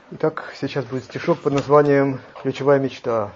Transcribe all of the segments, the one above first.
Итак, сейчас будет стишок под названием «Ключевая мечта».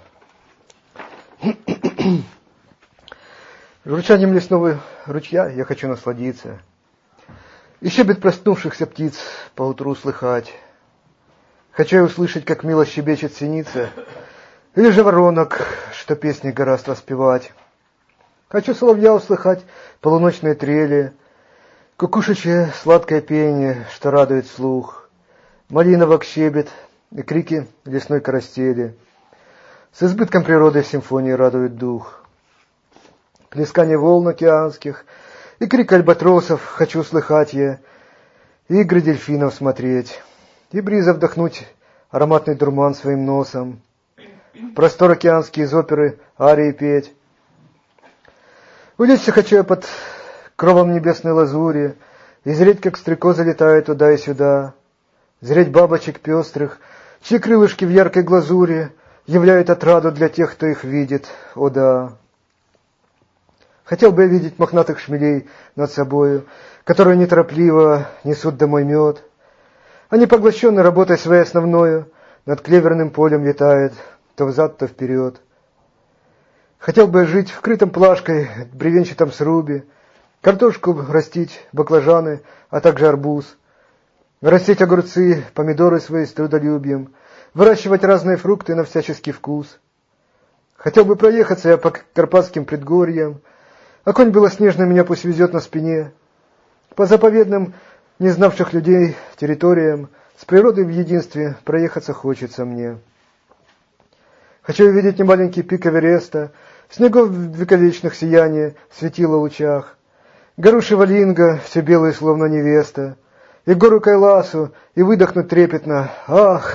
Журчанием лесного ручья я хочу насладиться, и щебет проснувшихся птиц поутру слыхать. Хочу я услышать, как мило щебечет синица, или же воронок, что песни гораст воспевать. Хочу соловья услыхать полуночные трели, кукушечье сладкое пение, что радует слух, малиновок щебет и крики лесной карастели. С избытком природы симфонии радует дух. Плескание волн океанских и крик альбатросов хочу слыхать я, и игры дельфинов смотреть, и бриза вдохнуть ароматный дурман своим носом, в простор океанский из оперы арии петь. Улечься хочу я под кровом небесной лазури и зреть, как стрекозы летают туда и сюда, зреть бабочек пестрых, чьи крылышки в яркой глазури являют отраду для тех, кто их видит, о да. Хотел бы я видеть мохнатых шмелей над собою, которые неторопливо несут домой мед. Они, поглощенные работой своей основною, над клеверным полем летают, то взад, то вперед. Хотел бы я жить вкрытым плашкой, бревенчатом срубе, картошку растить, баклажаны, а также арбуз, растить огурцы, помидоры свои с трудолюбием, выращивать разные фрукты на всяческий вкус. Хотел бы проехаться я по карпатским предгорьям, а конь белоснежный меня пусть везет на спине, по заповедным, не знавших людей, территориям, с природой в единстве проехаться хочется мне. Хочу увидеть немаленький пик Эвереста, снегов вековечных сияние светило в лучах, гору Шивалинга, все белые, словно невеста, и гору Кайласу, и выдохнуть трепетно. Ах!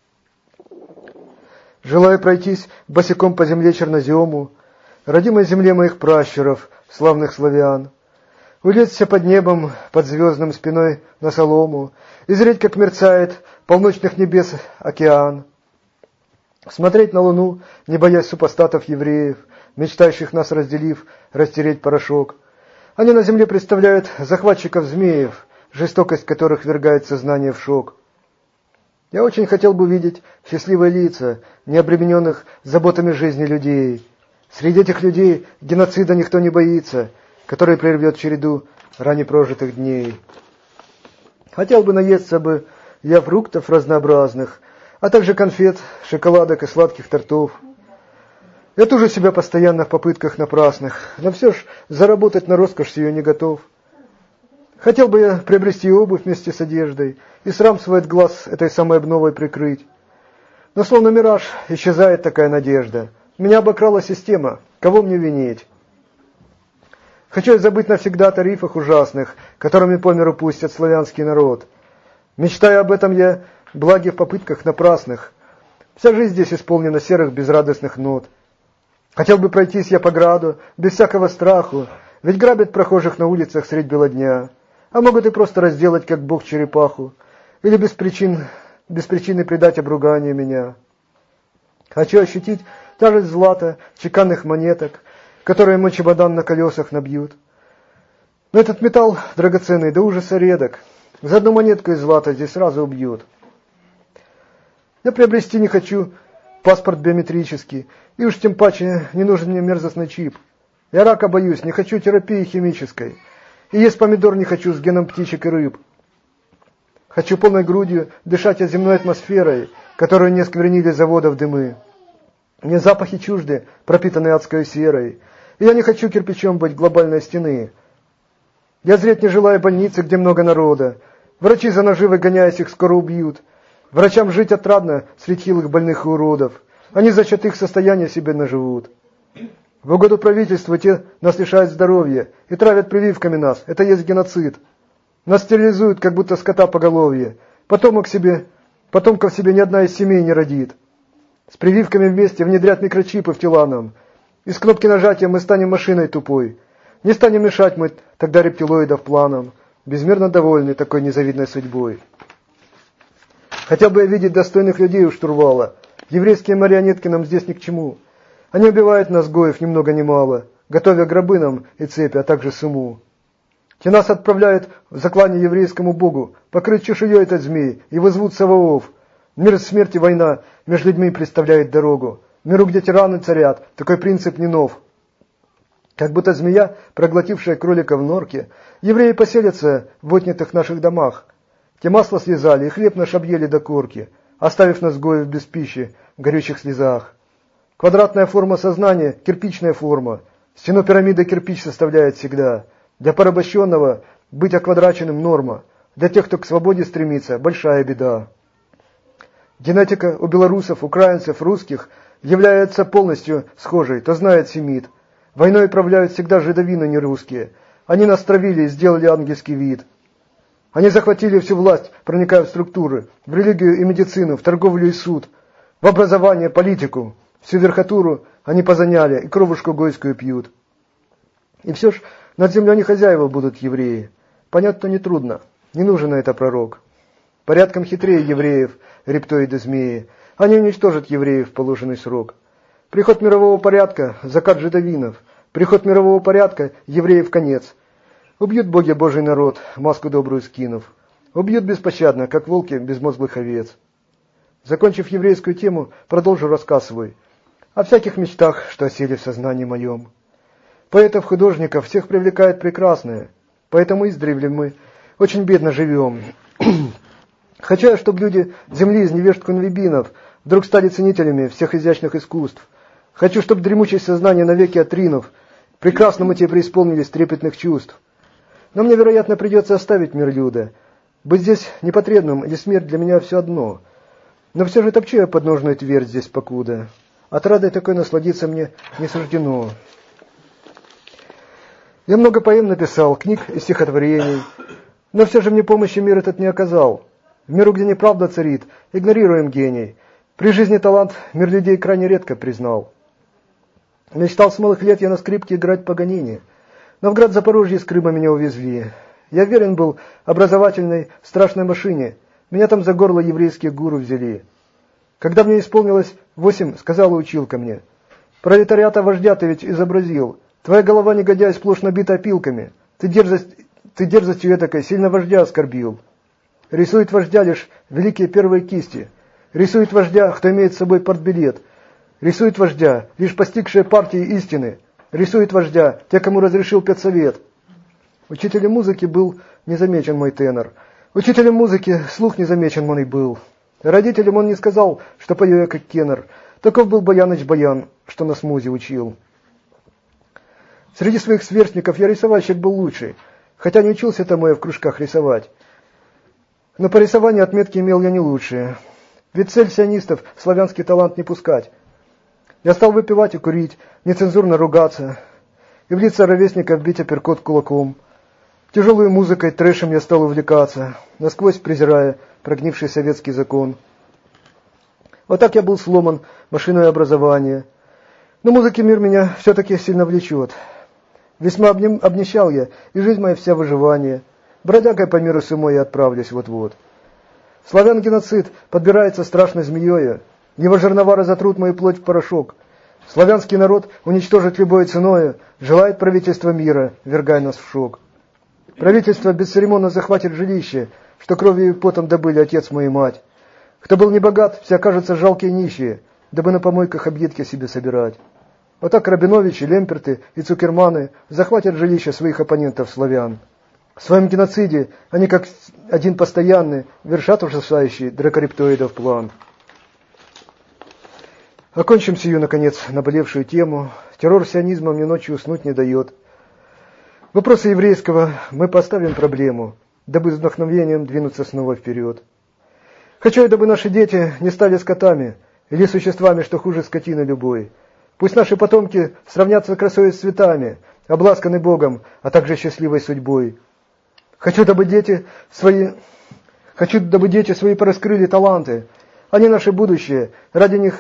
Желаю пройтись босиком по земле чернозему, родимой земле моих пращуров, славных славян, улечься под небом, под звездным спиной на солому, и зреть, как мерцает полночных небес океан, смотреть на луну, не боясь супостатов евреев, мечтающих нас разделив, растереть порошок. Они на земле представляют захватчиков змеев, жестокость которых ввергает сознание в шок. Я очень хотел бы видеть счастливые лица, не обремененных заботами жизни людей. Среди этих людей геноцида никто не боится, который прервет череду ранее прожитых дней. Хотел бы наесться бы я фруктов разнообразных, а также конфет, шоколадок и сладких тортов. Я тужу себя постоянно в попытках напрасных, но все ж заработать на роскошь ее не готов. Хотел бы я приобрести обувь вместе с одеждой и срам свой от глаз этой самой обновой прикрыть. Но словно мираж исчезает такая надежда. Меня обокрала система, кого мне винить? Хочу я забыть навсегда о тарифах ужасных, которыми по миру пустят славянский народ. Мечтаю об этом я, благе в попытках напрасных. Вся жизнь здесь исполнена серых безрадостных нот. Хотел бы пройтись я по граду, без всякого страху, ведь грабят прохожих на улицах средь бела дня, а могут и просто разделать, как бог, черепаху, или без причины предать обруганию меня. Хочу ощутить тяжесть злата, чеканных монеток, которые мой чемодан на колесах набьют. Но этот металл драгоценный до ужаса редок, за одну монетку из злата здесь сразу убьют. Я приобрести не хочу паспорт биометрический, и уж тем паче не нужен мне мерзостный чип. Я рака боюсь, не хочу терапии химической, и есть помидор не хочу с геном птичек и рыб. Хочу полной грудью дышать от земной атмосферой, которую не осквернили заводов дымы. Мне запахи чужды, пропитанные адской серой, и я не хочу кирпичом быть глобальной стены. Я зреть не желаю больницы, где много народа. Врачи за наживой, гоняясь, их скоро убьют. Врачам жить отрадно среди хилых больных и уродов. Они за счет их состояния себе наживут. В угоду правительству те нас лишают здоровья и травят прививками нас. Это есть геноцид. Нас стерилизуют, как будто скота поголовье. Потомков себе ни одна из семей не родит. С прививками вместе внедрят микрочипы в тела нам. И с кнопки нажатия мы станем машиной тупой. Не станем мешать мы тогда рептилоидов планам, безмерно довольны такой незавидной судьбой. Хотел бы я видеть достойных людей у штурвала. Еврейские марионетки нам здесь ни к чему. Они убивают нас, гоев, ни много ни мало, готовя гробы нам и цепи, а также сумму. Те нас отправляют в заклание еврейскому богу, покрыть чешуей этот змей, и возвут Саваоф. Мир смерти, война между людьми представляет дорогу. Миру, где тираны царят, такой принцип не нов. Как будто змея, проглотившая кролика в норке, евреи поселятся в отнятых наших домах. Те масло слезали, и хлеб наш объели до корки, оставив нас гоев без пищи в горючих слезах. Квадратная форма сознания – кирпичная форма. Стену пирамиды кирпич составляет всегда. Для порабощенного быть оквадраченным – норма. Для тех, кто к свободе стремится – большая беда. Генетика у белорусов, украинцев, русских является полностью схожей, то знает семит. Войной правляют всегда жидовины, не русские. Они нас травили и сделали ангельский вид. Они захватили всю власть, проникая в структуры, в религию и медицину, в торговлю и суд, в образование, политику. Всю верхотуру они позаняли и кровушку гойскую пьют. И все ж над землей не хозяева будут евреи. Понять-то нетрудно, не нужен на это пророк. Порядком хитрее евреев, рептоиды змеи. Они уничтожат евреев в положенный срок. Приход мирового порядка, закат жидовинов. Приход мирового порядка, евреев конец. Убьют боги Божий народ, маску добрую скинув. Убьют беспощадно, как волки безмозглых овец. Закончив еврейскую тему, продолжу рассказ свой. О всяких мечтах, что осели в сознании моем. Поэтов, художников всех привлекает прекрасное. Поэтому издревле мы очень бедно живем. Хочу я, чтобы люди земли из невежд кунвибинов вдруг стали ценителями всех изящных искусств. Хочу, чтобы дремучее сознание навеки отринув, прекрасному те преисполнились трепетных чувств. Но мне, вероятно, придется оставить мир люда. Быть здесь непотребным или смерть для меня все одно. Но все же топчу я подножную твердь здесь покуда. Отрадой такой насладиться мне не суждено. Я много поэм написал, книг и стихотворений, но все же мне помощи мир этот не оказал. В миру, где неправда царит, игнорируем гений. При жизни талант мир людей крайне редко признал. Мечтал с малых лет я на скрипке играть Паганини. Но в град Запорожье с Крыма меня увезли. Я верен был образовательной страшной машине. Меня там за горло еврейские гуру взяли. Когда мне исполнилось 8, сказала училка мне: «Пролетариата вождя ты ведь изобразил. Твоя голова, негодяй, сплошь набита опилками. Ты дерзостью этакой сильно вождя оскорбил. Рисует вождя лишь великие первые кисти. Рисует вождя, кто имеет с собой портбилет. Рисует вождя, лишь постигшие партии истины. Рисует вождя, те, кому разрешил педсовет». Учителем музыки был незамечен мой тенор. Учителем музыки слух незамечен мой был. Родителям он не сказал, что пою я как кеннер. Таков был Баяныч Баян, что нас музе учил. Среди своих сверстников я рисовальщик был лучший, хотя не учился тому я в кружках рисовать. Но по рисованию отметки имел я не лучшие. Ведь цель сионистов – славянский талант не пускать. Я стал выпивать и курить, нецензурно ругаться, и в лица ровесников бить апперкот кулаком. Тяжелой музыкой, трэшем я стал увлекаться, насквозь презирая прогнивший советский закон. Вот так я был сломан машиной образования. Но музыки мир меня все-таки сильно влечет. Весьма обнищал я, и жизнь моя вся выживание. Бродягой по миру сумой я отправлюсь вот-вот. Славян-геноцид подбирается страшной змеёю. Его жернова разотрут мою плоть в порошок. Славянский народ уничтожит любой ценою, желает правительства мира, вергай нас в шок. Правительство бесцеремонно захватит жилище, что кровью и потом добыли отец мой и мать. Кто был не богат, все окажутся жалкие нищие, дабы на помойках объедки себе собирать. Вот так Рабиновичи, Лемперты и Цукерманы захватят жилища своих оппонентов славян. В своем геноциде они, как один постоянный, вершат ужасающий дракорептоидов план. Окончим сию, наконец, наболевшую тему. Террор сионизма мне ночью уснуть не дает. Вопросы еврейского мы поставим проблему, дабы с вдохновением двинуться снова вперед. Хочу я, дабы наши дети не стали скотами или существами, что хуже скотины любой. Пусть наши потомки сравнятся красой с цветами, обласканы Богом, а также счастливой судьбой. Хочу, дабы дети свои пораскрыли таланты. Они наше будущее, ради них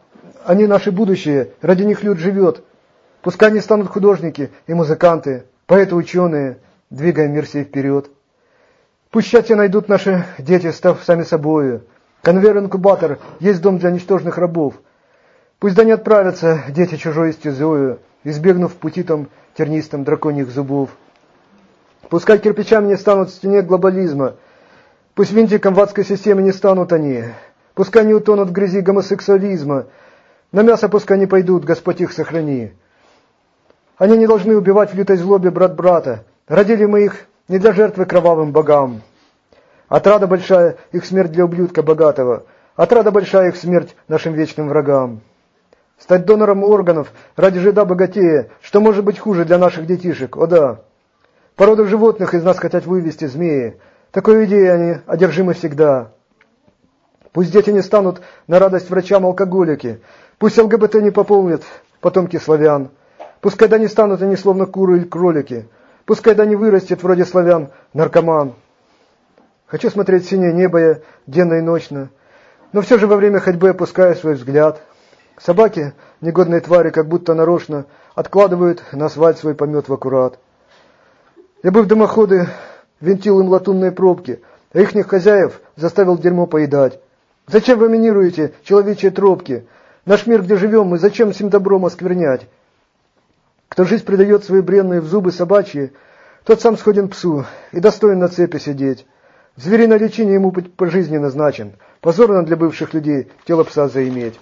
люд живет. Пускай они станут художники и музыканты, поэты, ученые, двигая мир сей вперед. Пусть счастье найдут наши дети, став сами собою. Конвейер-инкубатор есть дом для ничтожных рабов. Пусть да не отправятся дети чужой стезою, избегнув пути там тернистым драконьих зубов. Пускай кирпичами не станут в стене глобализма. Пусть винтиком в адской системе не станут они. пускай не утонут в грязи гомосексуализма, на мясо пускай не пойдут, Господь их сохрани. Они не должны убивать в лютой злобе брат брата, родили мы их не для жертвы кровавым богам. Отрада большая их смерть для ублюдка богатого, отрада большая их смерть нашим вечным врагам. Стать донором органов ради жида богатея, что может быть хуже для наших детишек, о да. Породу животных из нас хотят вывести змеи, такой идеей они одержимы всегда. Пусть дети не станут на радость врачам алкоголики, пусть ЛГБТ не пополнят потомки славян, пускай да не станут они словно куры или кролики, пускай да не вырастет вроде славян наркоман. Хочу смотреть синее небо я денно и ночно, но все же во время ходьбы опускаю свой взгляд. Собаки, негодные твари, как будто нарочно, откладывают на асфальт свой помет в аккурат. Я бы в дымоходы винтил им латунные пробки, а ихних хозяев заставил дерьмо поедать. Зачем вы минируете человечьи тропки? Наш мир, где живем мы, зачем всем добром осквернять? Кто жизнь предает свои бренные в зубы собачьи, тот сам сходен псу и достоин на цепи сидеть. В звериное лечение ему по жизни назначен. Позорно для бывших людей тело пса заиметь.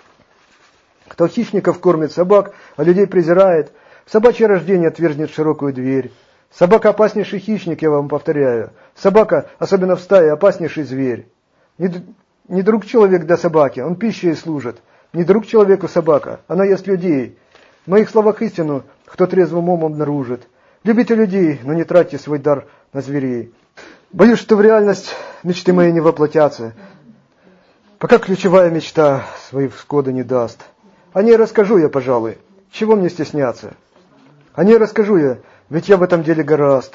Кто хищников кормит собак, а людей презирает, в собачье рождение отвергнет широкую дверь. Собака опаснейший хищник, я вам повторяю. Собака, особенно в стае, опаснейший зверь. Не друг человек для собаки, он пищей служит. Не друг человеку собака, она ест людей. В моих словах истину, кто трезвым умом обнаружит. Любите людей, но не тратьте свой дар на зверей. Боюсь, что в реальность мечты мои не воплотятся, пока ключевая мечта свои всходы не даст. О ней расскажу я, пожалуй, чего мне стесняться. О ней расскажу я, ведь я в этом деле гораст.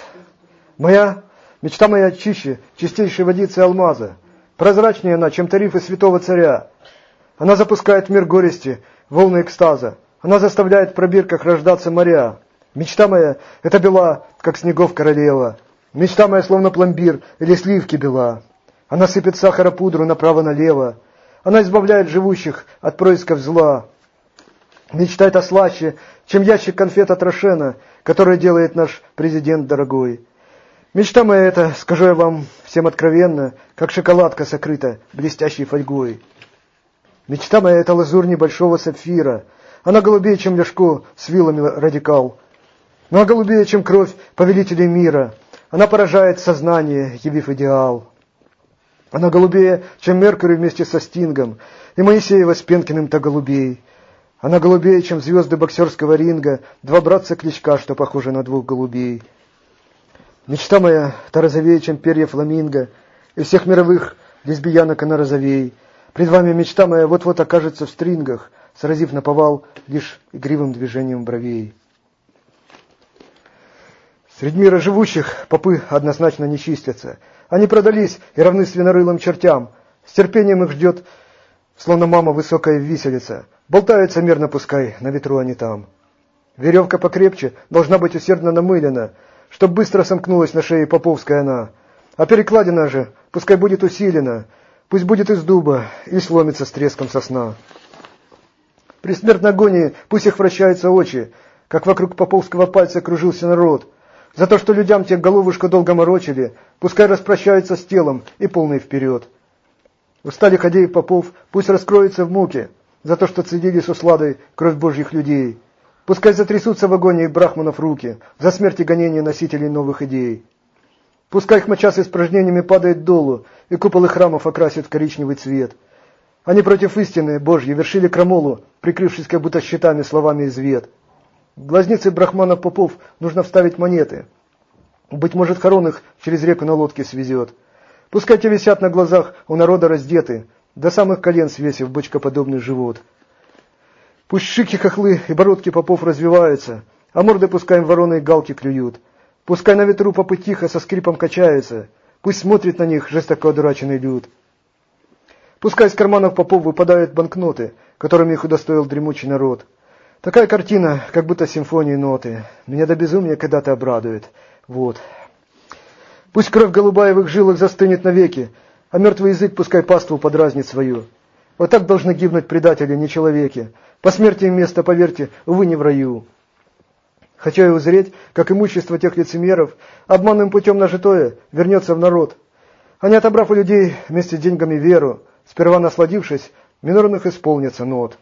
Мечта моя чище, чистейшей водицы алмаза. Прозрачнее она, чем тарифы святого царя. Она запускает в мир горести, волны экстаза. Она заставляет в пробирках рождаться моря. Мечта моя — это бела, как снегов королева. Мечта моя словно пломбир или сливки бела. Она сыпет сахара-пудру направо-налево. Она избавляет живущих от происков зла. Мечта эта слаще, чем ящик конфет от Рошена, который делает наш президент дорогой. Мечта моя эта, скажу я вам всем откровенно, как шоколадка сокрыта блестящей фольгой. Мечта моя эта лазурь небольшого сапфира. Она голубее, чем ляжко с вилами радикал. Но голубее, чем кровь повелителей мира. Она поражает сознание, явив идеал. Она голубее, чем Меркурий вместе со Стингом, и Моисеева с Пенкиным-то голубей. Она голубее, чем звезды боксерского ринга, два братца-кличка, что похожи на двух голубей. Мечта моя, та розовее, чем перья фламинго, и всех мировых лесбиянок она розовей. Пред вами мечта моя вот-вот окажется в стрингах, сразив наповал лишь игривым движением бровей. Среди мира живущих попы однозначно не чистятся. Они продались и равны свинорылым чертям. С терпением их ждет, словно мама высокая виселица. Болтаются мирно пускай, на ветру они там. Веревка покрепче должна быть усердно намылена, чтоб быстро сомкнулась на шее поповская она. А перекладина же пускай будет усилена, пусть будет из дуба и сломится с треском сосна. При смертной агонии пусть их вращаются очи, как вокруг поповского пальца кружился народ. За то, что людям тех головушку долго морочили, пускай распрощаются с телом и полный вперед. Устали ходей попов, пусть раскроются в муке, за то, что цедили с усладой кровь божьих людей. Пускай затрясутся в агонии брахманов руки, за смерть и гонение носителей новых идей. Пускай их моча с испражнениями падает долу, и куполы храмов окрасит в коричневый цвет. Они против истины Божьей вершили крамолу, прикрывшись как будто щитами словами из вет. В глазницы брахманов попов нужно вставить монеты. Быть может, хорон их через реку на лодке свезет. Пускай те висят на глазах у народа раздеты, до самых колен свесив бочкоподобный живот. Пусть шики, хохлы и бородки попов развиваются, а морды пускай им вороны и галки клюют. Пускай на ветру попы тихо со скрипом качаются, пусть смотрит на них жестоко одураченный люд. Пускай из карманов попов выпадают банкноты, которыми их удостоил дремучий народ. Такая картина, как будто симфонии ноты, меня до безумия когда-то обрадует. Вот. Пусть кровь голубая в их жилах застынет навеки, а мертвый язык пускай паству подразнит свою. Вот так должны гибнуть предатели, не человеки. По смерти им место, поверьте, увы, не в раю. Хочу я узреть, как имущество тех лицемеров, обманным путем нажитое, вернется в народ. Они, отобрав у людей вместе с деньгами веру, сперва насладившись, минорных исполнится нот.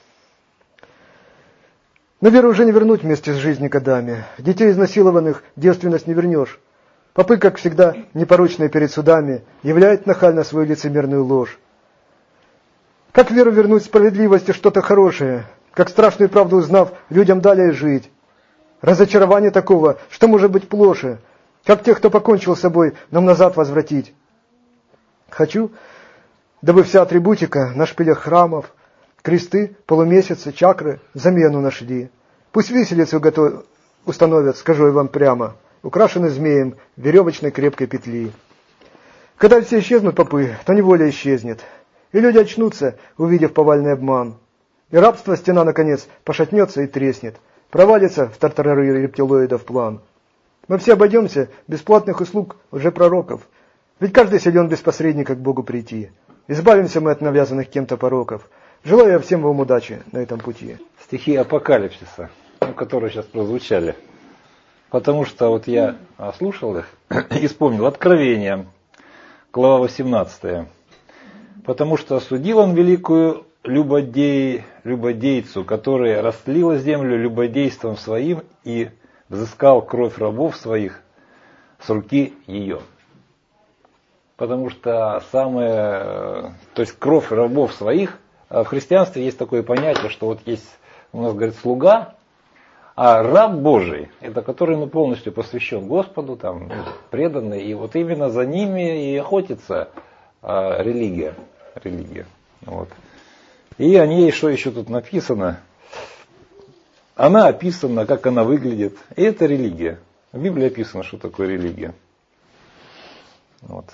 Но веру уже не вернуть вместе с жизнью годами. Детей изнасилованных девственность не вернешь. Попы, как всегда, непорочные перед судами, являют нахально свою лицемерную ложь. Как веру вернуть справедливости что-то хорошее, как страшную правду узнав, людям далее жить? Разочарование такого, что может быть плоше, как тех, кто покончил с собой, нам назад возвратить. Хочу, дабы вся атрибутика на шпилях храмов, кресты, полумесяцы, чакры замену нашли. Пусть виселицу установят, скажу я вам прямо, украшены змеем веревочной крепкой петли. Когда все исчезнут попы, то неволя исчезнет, и люди очнутся, увидев повальный обман. И рабство стена, наконец, пошатнется и треснет, провалится в тартарары рептилоидов план. Мы все обойдемся без платных услуг лжепророков, ведь каждый силен без посредника к Богу прийти. Избавимся мы от навязанных кем-то пороков. Желаю я всем вам удачи на этом пути. Стихи апокалипсиса, которые сейчас прозвучали. Потому что вот я слушал их и вспомнил Откровение, глава 18. Потому что осудил он великую любодейцу, которая растлила землю любодейством своим и взыскал кровь рабов своих с руки ее. Потому что то есть кровь рабов своих, в христианстве есть такое понятие, что вот есть у нас, говорит, слуга, а раб Божий, это который полностью посвящен Господу, там, преданный, и вот именно за ними и охотится религия. Вот. И о ней, что еще тут написано, она описана, как она выглядит, и это религия. В Библии описано, что такое религия. Вот.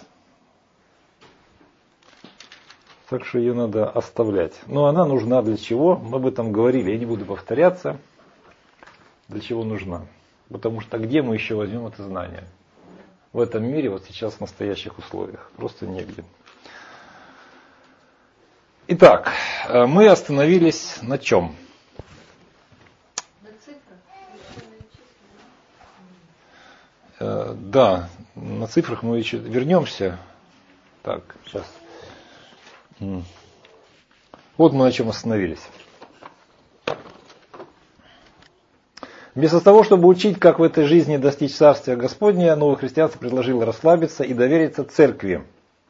Так что ее надо оставлять. Но она нужна для чего? Мы об этом говорили, я не буду повторяться. Для чего нужна? Потому что где мы еще возьмем это знание? В этом мире, вот сейчас в настоящих условиях. Просто негде. Итак, мы остановились на чем? На цифрах. Да, на цифрах мы еще вернемся. Так, сейчас. Вот мы на чем остановились. Вместо того, чтобы учить, как в этой жизни достичь Царствия Господня, новое христианство предложило расслабиться и довериться Церкви.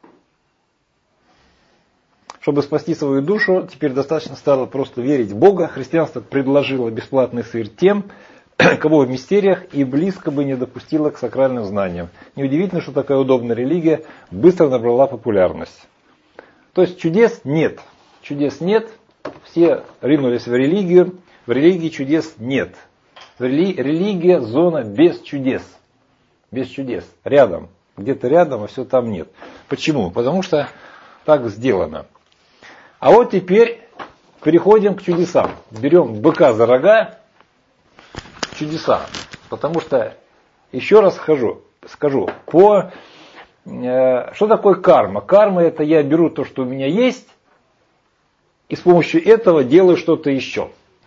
Чтобы спасти свою душу, теперь достаточно стало просто верить в Бога. Христианство предложило бесплатный сыр тем, кого в мистериях и близко бы не допустило к сакральным знаниям. Неудивительно, что такая удобная религия быстро набрала популярность. То есть чудес нет. Чудес нет. Все ринулись в религию. В религии чудес нет. Религия – зона без чудес. Без чудес. Рядом. Где-то рядом, а все там нет. Почему? Потому что так сделано. А вот теперь переходим к чудесам. Берем быка за рога. Чудеса. Потому что, еще раз скажу, что такое карма? Карма – это я беру то, что у меня есть, и с помощью этого делаю что-то еще.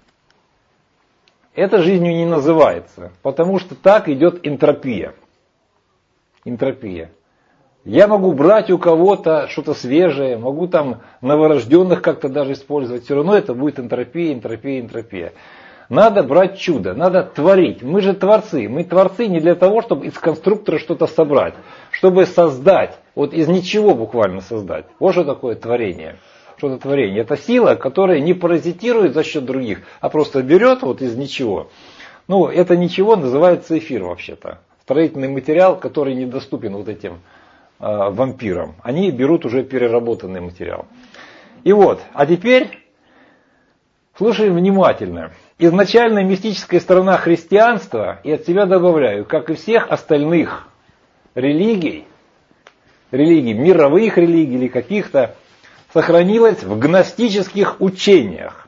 Это жизнью не называется, потому что так идет энтропия. Энтропия. Я могу брать у кого-то что-то свежее, могу там новорожденных как-то даже использовать, все равно это будет энтропия. Надо брать чудо, надо творить. Мы же творцы. Мы творцы не для того, чтобы из конструктора что-то собрать, чтобы создать, вот из ничего буквально создать. Вот что такое творение. Что-то творение. Это сила, которая не паразитирует за счет других, а просто берет вот из ничего. Ну, это ничего называется эфир вообще-то. Строительный материал, который недоступен вот этим вампирам. Они берут уже переработанный материал. И вот, а теперь слушаем внимательно. Изначальная мистическая сторона христианства, и от себя добавляю, как и всех остальных религий, мировых религий или каких-то, сохранилась в гностических учениях.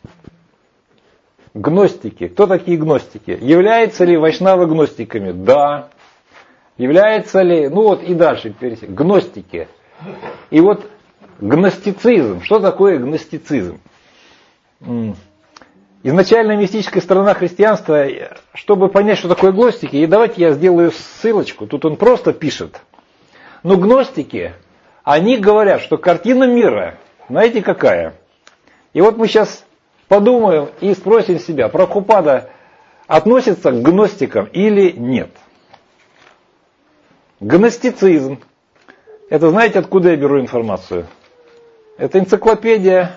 Гностики. Кто такие гностики? Являются ли вайшнавы гностиками? Да. Является ли, ну вот и дальше, гностики. И вот гностицизм. Что такое гностицизм? Изначальная мистическая сторона христианства, чтобы понять, что такое гностики, и давайте я сделаю ссылочку, тут он просто пишет. Но гностики, Они говорят, что картина мира, знаете какая? И вот мы сейчас подумаем и спросим себя, Прабхупада относится к гностикам или нет? Гностицизм. Это знаете, откуда я беру информацию? Это энциклопедия,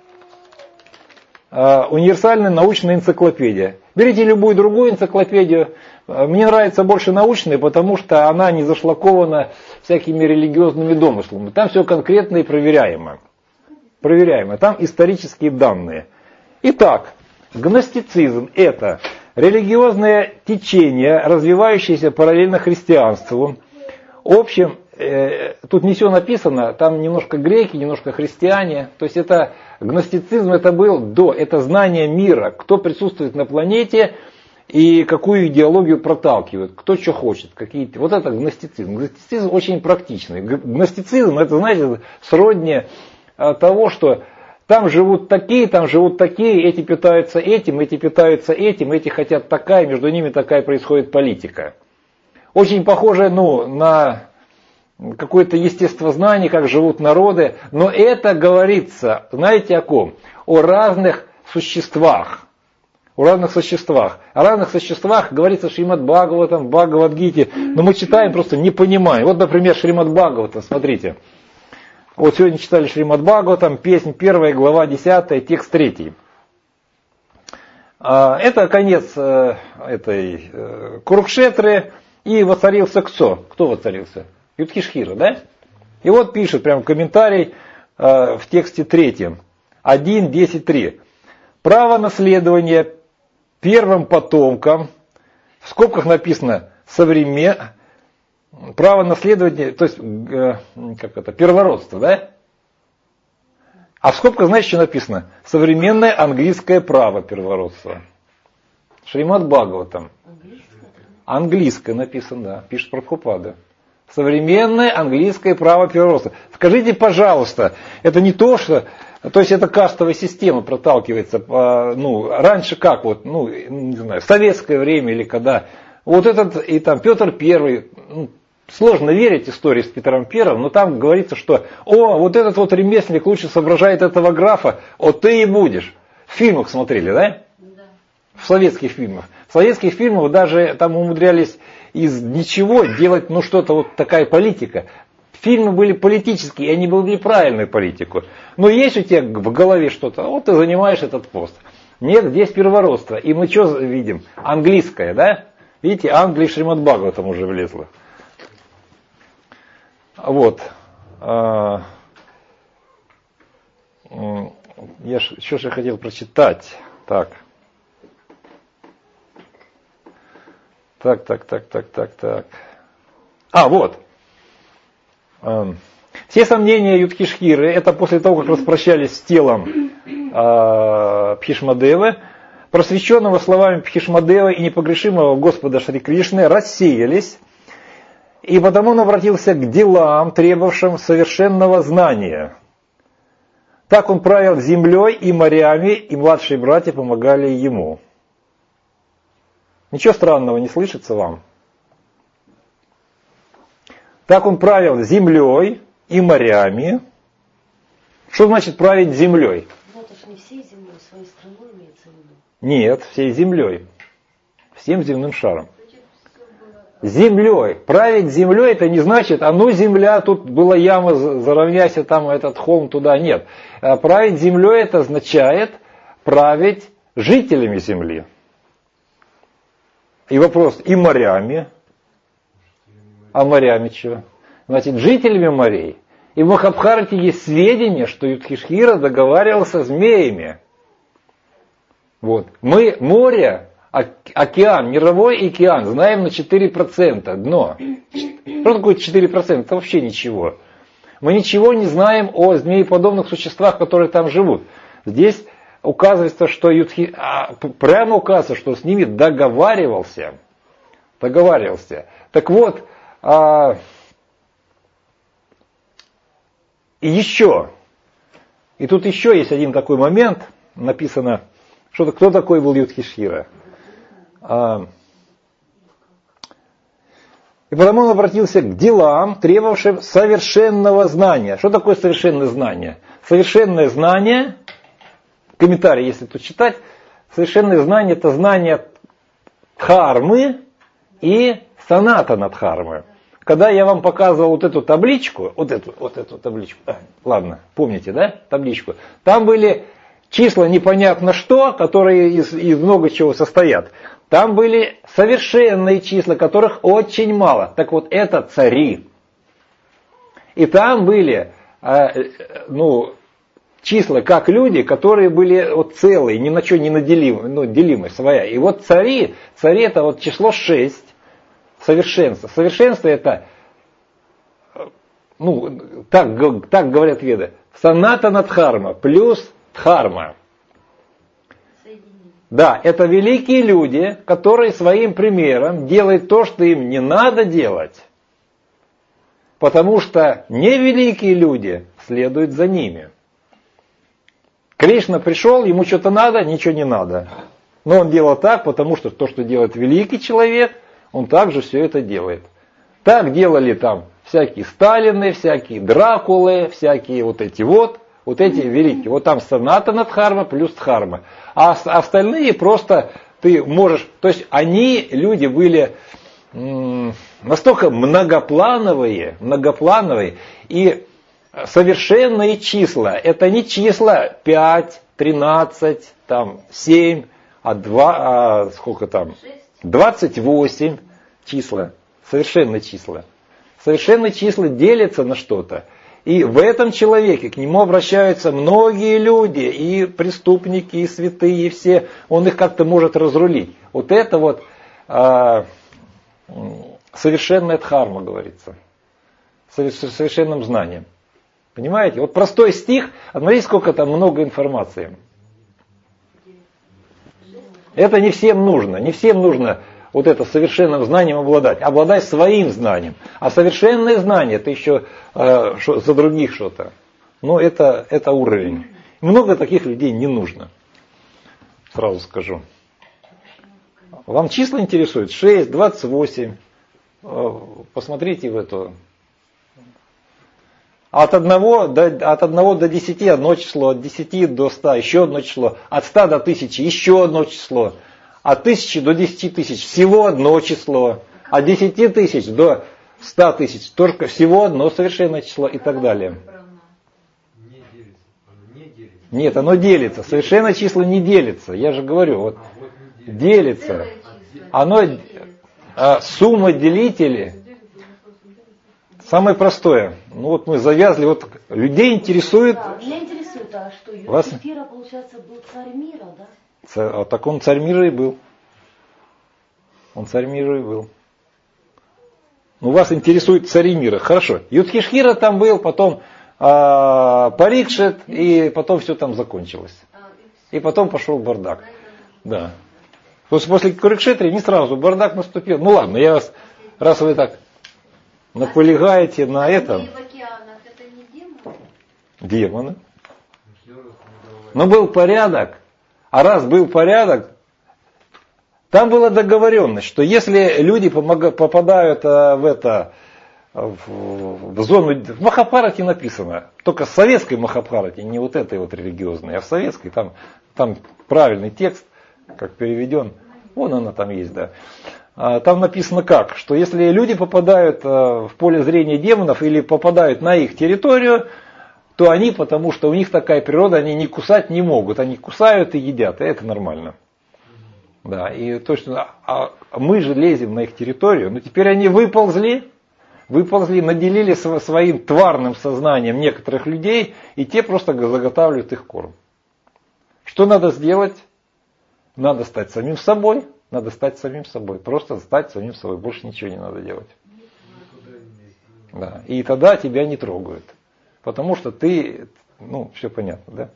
универсальная научная энциклопедия. Берите любую другую энциклопедию. Мне нравится больше научная, потому что она не зашлакована всякими религиозными домыслами. Там все конкретно и проверяемо. Там исторические данные. Итак, гностицизм – это религиозное течение, развивающееся параллельно христианству. В общем, тут не все написано, там немножко греки, немножко христиане. То есть это гностицизм, это знание мира, кто присутствует на планете и какую идеологию проталкивает, кто что хочет. Вот это гностицизм. Гностицизм очень практичный. Гностицизм, это, знаете, сродни того, что там живут такие, эти питаются этим, эти хотят такая, между ними такая происходит политика. Очень похоже на какое-то естествознание, как живут народы, но это говорится, знаете о ком? О разных существах. О разных существах говорится в Шримад Бхагаватам, в Бхагавад-гите, но мы читаем, просто не понимаем. Вот, например, Шримад Бхагаватам, смотрите. Вот сегодня читали Шримад Бхагаватам, песнь 1, глава 10, текст 3. Это конец этой Курукшетры, и воцарился кто? Кто воцарился? Юдхишхира, да? И вот пишет прям комментарий в тексте 3, 1.10.3. Право наследования первым потомкам, в скобках написано право наследования, то есть первородство, да? А в скобках, знаете, что написано? Современное английское право первородства. Шримад Бхагаватам. Английское написано, да, пишет Прабхупада. Современное английское право первородства. Скажите, пожалуйста, это не то, что... То есть это кастовая система проталкивается, раньше как, не знаю, в советское время или когда. Вот этот, и там Петр Первый, сложно верить истории с Петром Первым, но там говорится, что, вот этот вот ремесленник лучше соображает этого графа, ты и будешь. В фильмах смотрели, да? Да. В советских фильмах. В советских фильмах даже там умудрялись из ничего делать, что-то вот такая политика. Фильмы были политические, и они вели правильную политику. Но есть у тебя в голове что-то, ты занимаешь этот пост. Нет, здесь первородство. И мы что видим? Английское, да? Видите, Англия Шримад Бхагаватам уже влезла. Вот. Что же я хотел прочитать? Так. Вот. Все сомнения Юдхишхиры, это после того, как распрощались с телом Бхишмадевы, просвещенного словами Бхишмадевы и непогрешимого Господа Шри Кришны, рассеялись, и потому он обратился к делам, требовавшим совершенного знания. Так он правил землей и морями, и младшие братья помогали ему. Ничего странного не слышится вам? Так он правил землей и морями. Что значит править землей? Это же не всей землей, своей страной имеется в виду. Нет, всей землей. Всем земным шаром. Землей. Править землей это не значит, земля, тут была яма, заровняйся там этот холм туда. Нет. Править землей это означает править жителями земли. И вопрос, и морями. А морями чего? Значит, жителями морей. И в Махабхарате есть сведения, что Юдхишхира договаривался с змеями. Вот. Мы море, океан, мировой океан знаем на 4% дно. Что такое 4%? Это вообще ничего. Мы ничего не знаем о змееподобных существах, которые там живут. Здесь указывается, что прямо указывается, что с ними договаривался. Так вот, и еще. И тут еще есть один такой момент. Написано, кто такой был Юдхишхира. И потому он обратился к делам, требовавшим совершенного знания. Что такое совершенное знание? Совершенное знание, комментарий, если тут читать, совершенное знание — это знание дхармы и санатана дхармы. Когда я вам показывал вот эту табличку, вот эту табличку, ладно, помните, да, табличку, там были числа непонятно что, которые из много чего состоят. Там были совершенные числа, которых очень мало. Так вот, это цари. И там были числа как люди, которые были вот целые, ни на что не наделимы, делимы своя. И вот цари это вот число 6, совершенство. Совершенство это, так говорят веды, санатана дхарма плюс дхарма. Да, это великие люди, которые своим примером делают то, что им не надо делать. Потому что невеликие люди следуют за ними. Кришна пришел, ему что-то надо, ничего не надо. Но он делал так, потому что то, что делает великий человек, он также все это делает. Так делали там всякие Сталины, всякие Дракулы, всякие вот эти великие. Вот там санатана дхарма плюс дхарма. А остальные просто ты можешь... То есть люди были настолько многоплановые и совершенные числа. Это не числа 5, 13, 7, 28 числа. Совершенные числа. Совершенные числа делятся на что-то. И в этом человеке к нему обращаются многие люди, и преступники, и святые, и все. Он их как-то может разрулить. Вот это вот совершенная дхарма, говорится. Совершенным знанием. Понимаете? Вот простой стих, смотрите, сколько там много информации. Это не всем нужно. Не всем нужно вот это совершенным знанием обладать. Обладай своим знанием. А совершенное знание, это еще за других что-то. Но это уровень. Много таких людей не нужно. Сразу скажу. Вам числа интересуют? 6, 28. Посмотрите в эту. От 1 до 10 одно число, от 10 до 100 еще одно число, от 100 до 1000 еще одно число, от 1000 до 10 тысяч всего одно число, от 10 тысяч до 100 тысяч только всего одно совершенное число и так далее. Нет, оно делится. Совершенное число не делится. Я же говорю, вот делится. Сумма делителей. Самое простое. Вот мы завязли, вот людей интересует... Меня интересует, что вас... Юдхистхира, получается, был царь мира, да? Так он царь мира и был. Он царь мира и был. Вас интересует цари мира. Хорошо. Юдхистхира там был, потом Парикшит, и потом все там закончилось. И потом пошел бардак. Да. После Курукшетры не сразу бардак наступил. Ладно, я вас, раз вы так наполегаете на этом. В океанах это не демоны? Демоны. Но был порядок. А раз был порядок, там была договоренность, что если люди попадают в зону, в Махабхарате написано, только в советской Махабхарате, не вот этой вот религиозной, а в советской, там правильный текст, как переведен, вон она там есть, да. Там написано как, что если люди попадают в поле зрения демонов или попадают на их территорию, то они, потому что у них такая природа, они не кусать не могут, они кусают и едят, и это нормально. Да, и точно, мы же лезем на их территорию, но теперь они выползли, наделили своим тварным сознанием некоторых людей, и те просто заготавливают их корм. Что надо сделать? Надо стать самим собой. Просто стать самим собой. Больше ничего не надо делать. Да. И тогда тебя не трогают. Потому что ты, все понятно, да?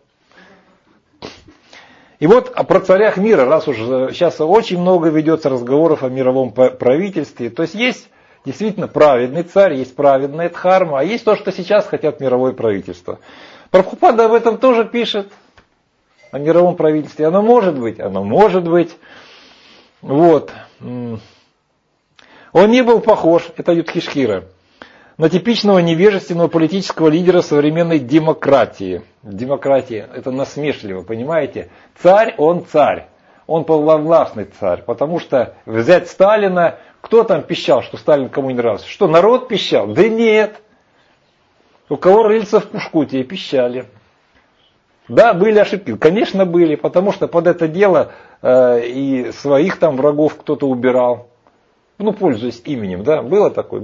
И вот про царях мира, раз уж сейчас очень много ведется разговоров о мировом правительстве, то есть действительно праведный царь, есть праведная дхарма, а есть то, что сейчас хотят мировое правительство. Прабхупада об этом тоже пишет, о мировом правительстве. Оно может быть. Вот. Он не был похож, это Юдхиштхира, на типичного невежественного политического лидера современной демократии. Демократия – это насмешливо, понимаете? Царь, он полновластный царь, потому что взять Сталина, кто там пищал, что Сталин кому не нравился? Что, народ пищал? Да нет. У кого рыльца в пушку, те пищали. Да, были ошибки, конечно были, потому что под это дело и своих там врагов кто-то убирал. Ну, пользуясь именем, да, было такое.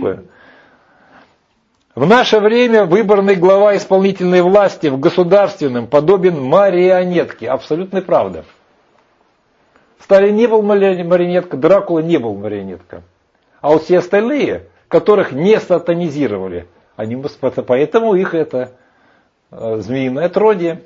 В наше время выборный глава исполнительной власти в государственном подобен марионетке. Абсолютно правда. Сталин не был марионетка, Дракула не был марионетка. А вот все остальные, которых не сатанизировали, они, поэтому их это змеиное отродье.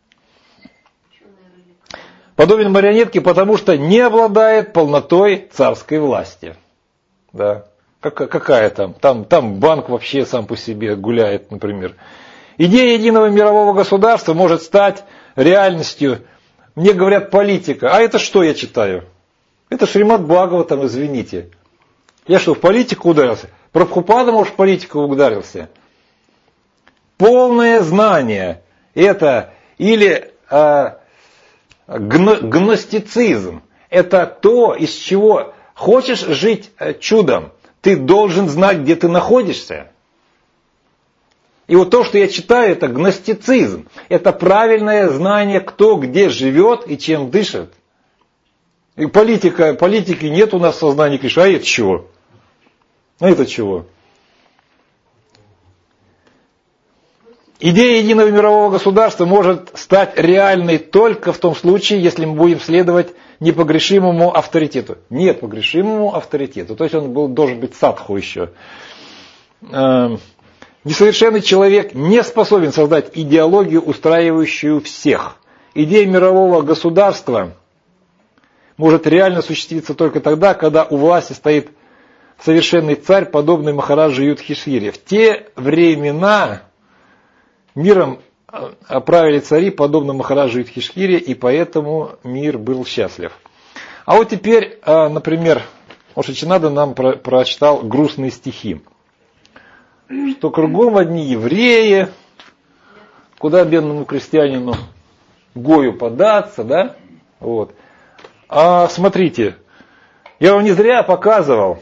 Подобен марионетке, потому что не обладает полнотой царской власти. Да. Какая там? Там банк вообще сам по себе гуляет, например. Идея единого мирового государства может стать реальностью. Мне говорят политика. А это что я читаю? Это Шримад Бхагаватам, извините. Я что, в политику ударился? Прабхупада, может, в политику ударился? Полное знание. Это или гностицизм. Это то, из чего хочешь жить чудом. Ты должен знать, где ты находишься. И вот то, что я читаю, это гностицизм. Это правильное знание, кто где живет и чем дышит. И политики нет у нас в сознании Кришны. А это чего? А это чего? Идея единого мирового государства может стать реальной только в том случае, если мы будем следовать непогрешимому авторитету. Нет погрешимому авторитету. То есть он должен быть садху еще. Несовершенный человек не способен создать идеологию, устраивающую всех. Идея мирового государства может реально осуществиться только тогда, когда у власти стоит совершенный царь, подобный Махараджи Юдхиштхире. В те времена миром правили цари, подобно Махараджи Юдхиштхире, и поэтому мир был счастлив. А вот теперь, например, Шичинанда нам прочитал грустные стихи. Что кругом одни евреи, куда бедному крестьянину гою податься, да? Вот. А смотрите, я вам не зря показывал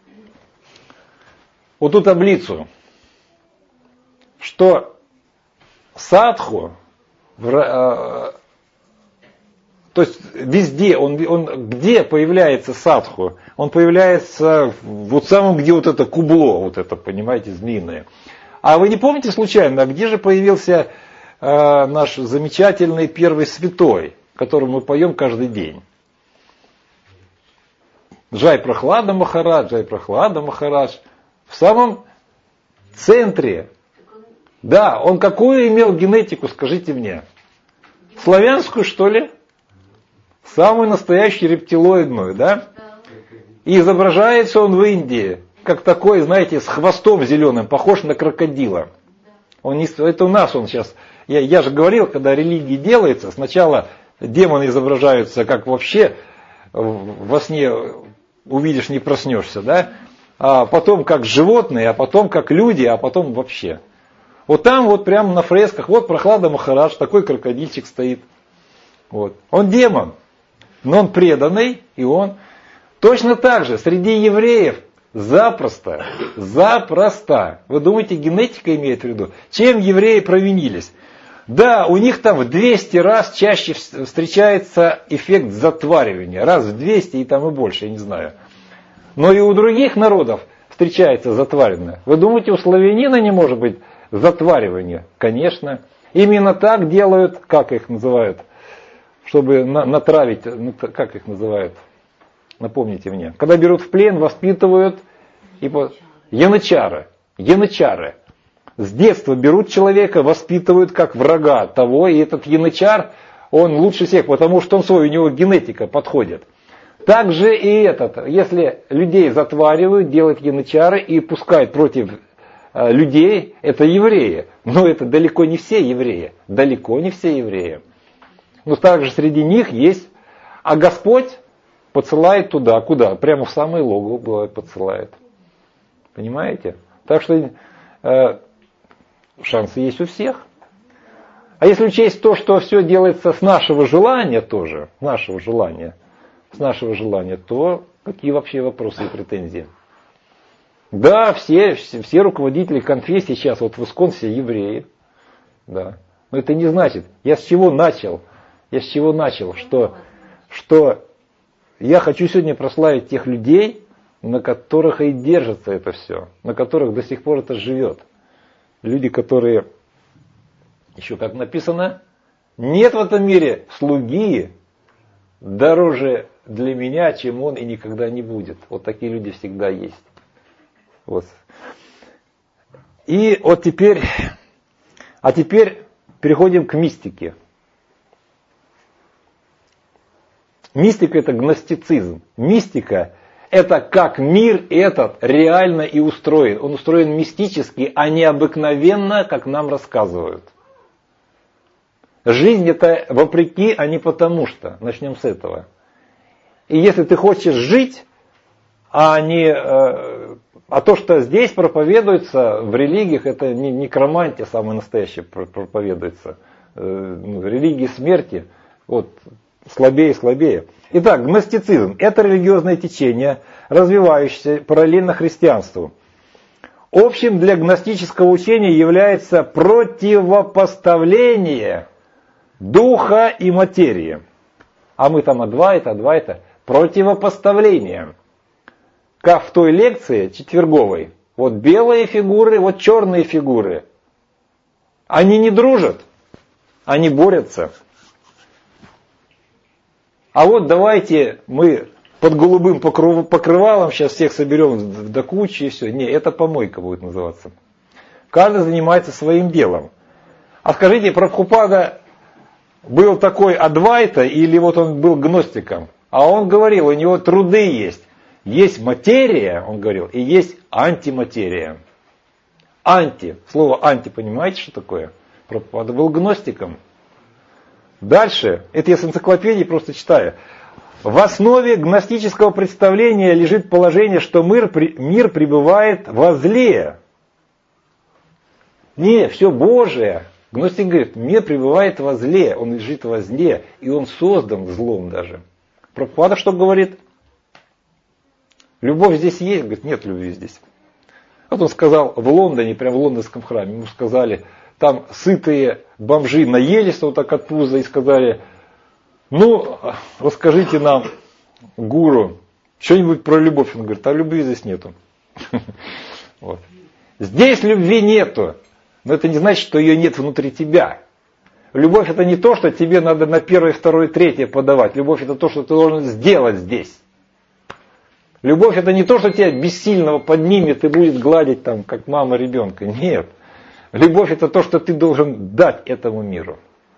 вот ту таблицу, что садху, то есть везде, он где появляется садху? Он появляется вот самом, где вот это кубло, вот это, понимаете, змеиное. А вы не помните случайно, где же появился наш замечательный первый святой, который мы поем каждый день? Джай Прахлада Махарадж, Джай Прахлада Махарадж. В самом центре. Да, он какую имел генетику, скажите мне? Славянскую, что ли? Самую настоящую рептилоидную, да? И изображается он в Индии, как такой, знаете, с хвостом зеленым, похож на крокодила. Это у нас он сейчас. Я же говорил, когда религия делается, сначала демоны изображаются как вообще во сне увидишь, не проснешься, да? А потом как животные, а потом как люди, а потом вообще. Вот там вот прямо на фресках, вот Прахлада Махарадж, такой крокодильчик стоит. Вот. Он демон, но он преданный, и он точно так же среди евреев запросто. Вы думаете, генетика имеет в виду? Чем евреи провинились? Да, у них там в 200 раз чаще встречается эффект затваривания. Раз в 200 и там и больше, я не знаю. Но и у других народов встречается затваренное. Вы думаете, у славянина не может быть затваривание? Конечно. Именно так делают, как их называют, чтобы натравить, как их называют, напомните мне. Когда берут в плен, воспитывают, янычары. С детства берут человека, воспитывают как врага того, и этот янычар, он лучше всех, потому что он свой, у него генетика подходит. Также и этот, если людей затваривают, делают янычары и пускают против людей, это евреи. Но это далеко не все евреи. Но также среди них есть. А Господь подсылает туда, куда? Прямо в самое логово бывает подсылает. Понимаете? Так что шансы есть у всех. А если учесть то, что все делается с нашего желания тоже, с нашего желания, то какие вообще вопросы и претензии? Да, все руководители конфессий сейчас вот в Висконсине евреи. Да. Но это не значит, я с чего начал, что я хочу сегодня прославить тех людей, на которых и держится это все, на которых до сих пор это живет. Люди, которые, еще как написано, нет в этом мире слуги дороже для меня, чем он и никогда не будет. Вот такие люди всегда есть. Вот. И вот теперь переходим к мистике. Мистика — это гностицизм. Мистика — это как мир этот реально и устроен. Он устроен мистически, а не обыкновенно, как нам рассказывают. Жизнь — это вопреки, а не потому что. Начнем с этого. И если ты хочешь жить, а то, что здесь проповедуется в религиях, это не некромантия самая настоящая проповедуется. Религии смерти, вот, слабее и слабее. Итак, гностицизм – это религиозное течение, развивающееся параллельно христианству. Общим для гностического учения является противопоставление духа и материи. А мы там Адвайта, противопоставление. Как в той лекции четверговой. Вот белые фигуры, вот черные фигуры. Они не дружат, они борются. А вот давайте мы под голубым покрывалом сейчас всех соберем до кучи и все. Не, это помойка будет называться. Каждый занимается своим делом. А скажите, Прабхупада был такой Адвайта или вот он был гностиком? А он говорил, у него труды есть. Есть материя, он говорил, и есть антиматерия. Анти. Слово анти, понимаете, что такое? Прабхупада был гностиком. Дальше, это я с энциклопедии просто читаю. В основе гностического представления лежит положение, что мир пребывает возле. Не, все Божие. Гностик говорит, мир пребывает возле, он лежит возле, и он создан злом даже. Прабхупада что говорит? Любовь здесь есть? Говорит, нет любви здесь. Вот он сказал в Лондоне, прямо в лондонском храме, ему сказали, там сытые бомжи наелись вот так от пуза и сказали, ну, расскажите нам, гуру, что-нибудь про любовь. Он говорит, а любви здесь нету. Вот. Здесь любви нету, но это не значит, что ее нет внутри тебя. Любовь это не то, что тебе надо на первое, второе, третье подавать. Любовь это то, что ты должен сделать здесь. Любовь это не то, что тебя бессильного поднимет и будет гладить там, как мама ребенка. Нет. Любовь это то, что ты должен дать этому миру.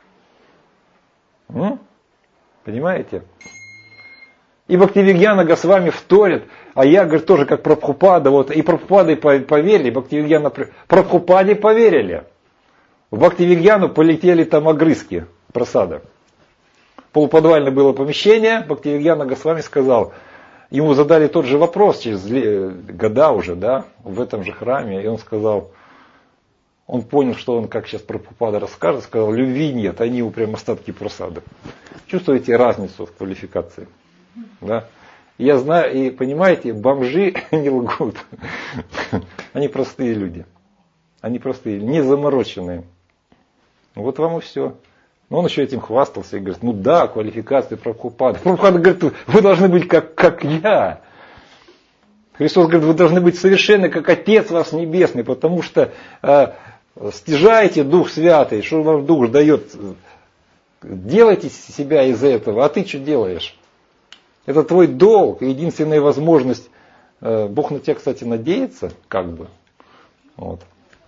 Понимаете? И Бхактивигьяна Госвами вторит, а я, говорит, тоже как Прабхупада, вот, и Прабхупады поверили, Бхактивигьяна, Прабхупаде поверили. В Бхактивигьяну полетели там огрызки просада. Полуподвальное было помещение, Бхактивигьяна Госвами сказал, ему задали тот же вопрос через года уже, да, в этом же храме, и он сказал, он понял, что он, как сейчас Прабхупада расскажет, сказал, любви нет, они ему прям остатки просады. Чувствуете разницу в квалификации? Да? Я знаю, и понимаете, бомжи не лгут. Они простые люди. Они простые, не замороченные. Вот вам и все. Но он еще этим хвастался и говорит, ну да, квалификация Прабхупады. Прабхупада говорит, вы должны быть как я. Христос говорит, вы должны быть совершенны, как Отец вас Небесный, потому что стяжаете Дух Святый, что вам Дух дает, делайте себя из этого, а ты что делаешь? Это твой долг, единственная возможность. Бог на тебя, кстати, надеется, как бы. Вот.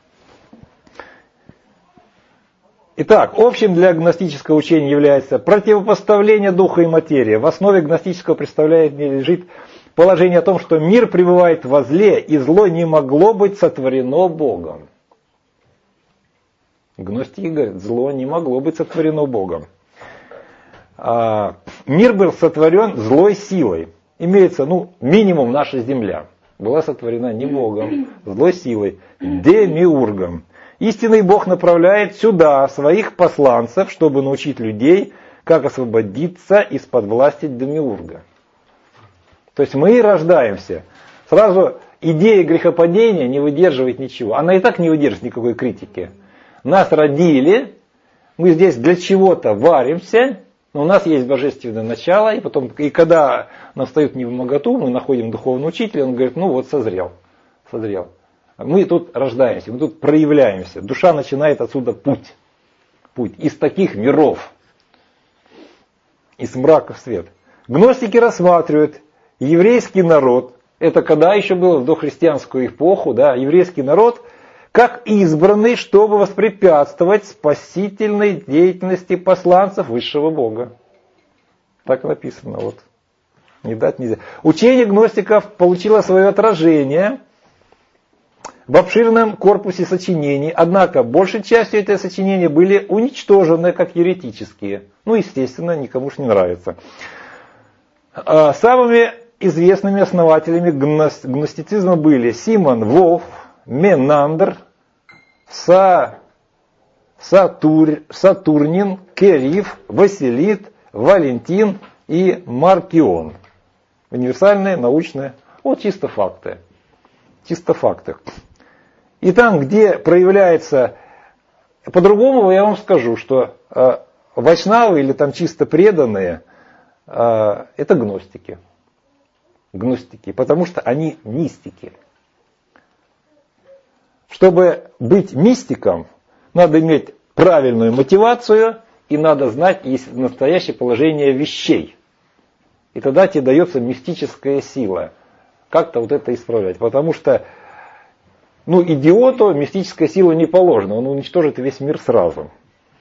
Итак, общим для гностического учения является противопоставление духа и материи. В основе гностического представления лежит положение о том, что мир пребывает возле, и зло не могло быть сотворено Богом. Гностики говорят, зло не могло быть сотворено Богом. мир был сотворен злой силой. Имеется, минимум наша земля была сотворена не Богом, злой силой, демиургом. Истинный Бог направляет сюда своих посланцев, чтобы научить людей, как освободиться из-под власти демиурга. То есть мы рождаемся. Сразу идея грехопадения не выдерживает ничего. Она и так не выдержит никакой критики. Нас родили, мы здесь для чего-то варимся, но у нас есть божественное начало, и когда настают невмоготу, мы находим духовного учителя, он говорит, созрел. Мы тут рождаемся, мы тут проявляемся. Душа начинает отсюда путь. Из таких миров. Из мрака в свет. Гностики рассматривают еврейский народ, это когда еще было в дохристианскую эпоху, еврейский народ, как избранный, чтобы воспрепятствовать спасительной деятельности посланцев высшего Бога. Так написано. Не дать нельзя. Учение гностиков получило свое отражение в обширном корпусе сочинений, однако большей частью эти сочинения были уничтожены как еретические. Естественно, никому ж не нравится. Самыми известными основателями гностицизма были Симон Волф, Менандр, Сатурнин, Кериф, Василит, Валентин и Маркион. Универсальные, научные. Чисто факты. И там, где проявляется... По-другому я вам скажу, что вайшнавы или там чисто преданные, это гностики. Потому что они мистики. Чтобы быть мистиком, надо иметь правильную мотивацию и надо знать настоящее положение вещей. И тогда тебе дается мистическая сила. Как-то это исправлять. Потому что идиоту мистическая сила не положена. Он уничтожит весь мир сразу.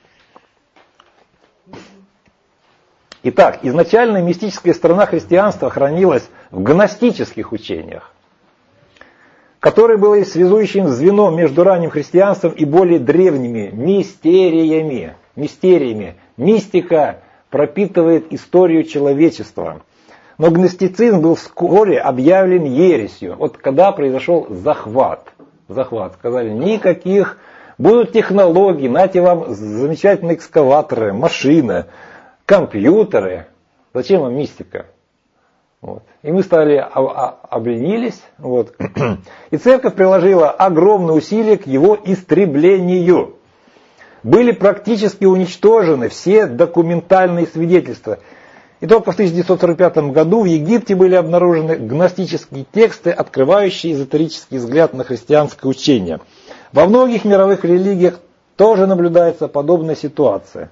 Итак, изначально мистическая сторона христианства хранилась в гностических учениях, которые были связующим звеном между ранним христианством и более древними мистериями. Мистика пропитывает историю человечества. Но гностицизм был вскоре объявлен ересью. Когда произошел захват. Сказали, никаких, будут технологии, нате вам замечательные экскаваторы, машины, компьютеры. Зачем вам мистика? И мы обленились. И церковь приложила огромные усилия к его истреблению. Были практически уничтожены все документальные свидетельства. И только в 1945 году в Египте были обнаружены гностические тексты, открывающие эзотерический взгляд на христианское учение. Во многих мировых религиях тоже наблюдается подобная ситуация.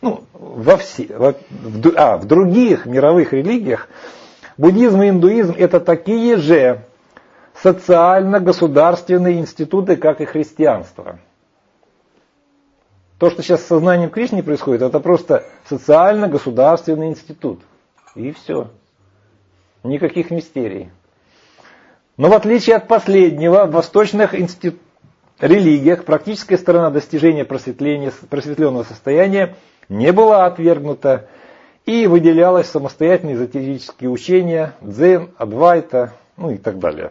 В других мировых религиях буддизм и индуизм это такие же социально-государственные институты, как и христианство. То, что сейчас с сознанием Кришны происходит, это просто социально-государственный институт. И все. Никаких мистерий. Но в отличие от последнего, в восточных религиях практическая сторона достижения просветленного состояния не была отвергнута и выделялось самостоятельные эзотерические учения, дзен, адвайта, и так далее.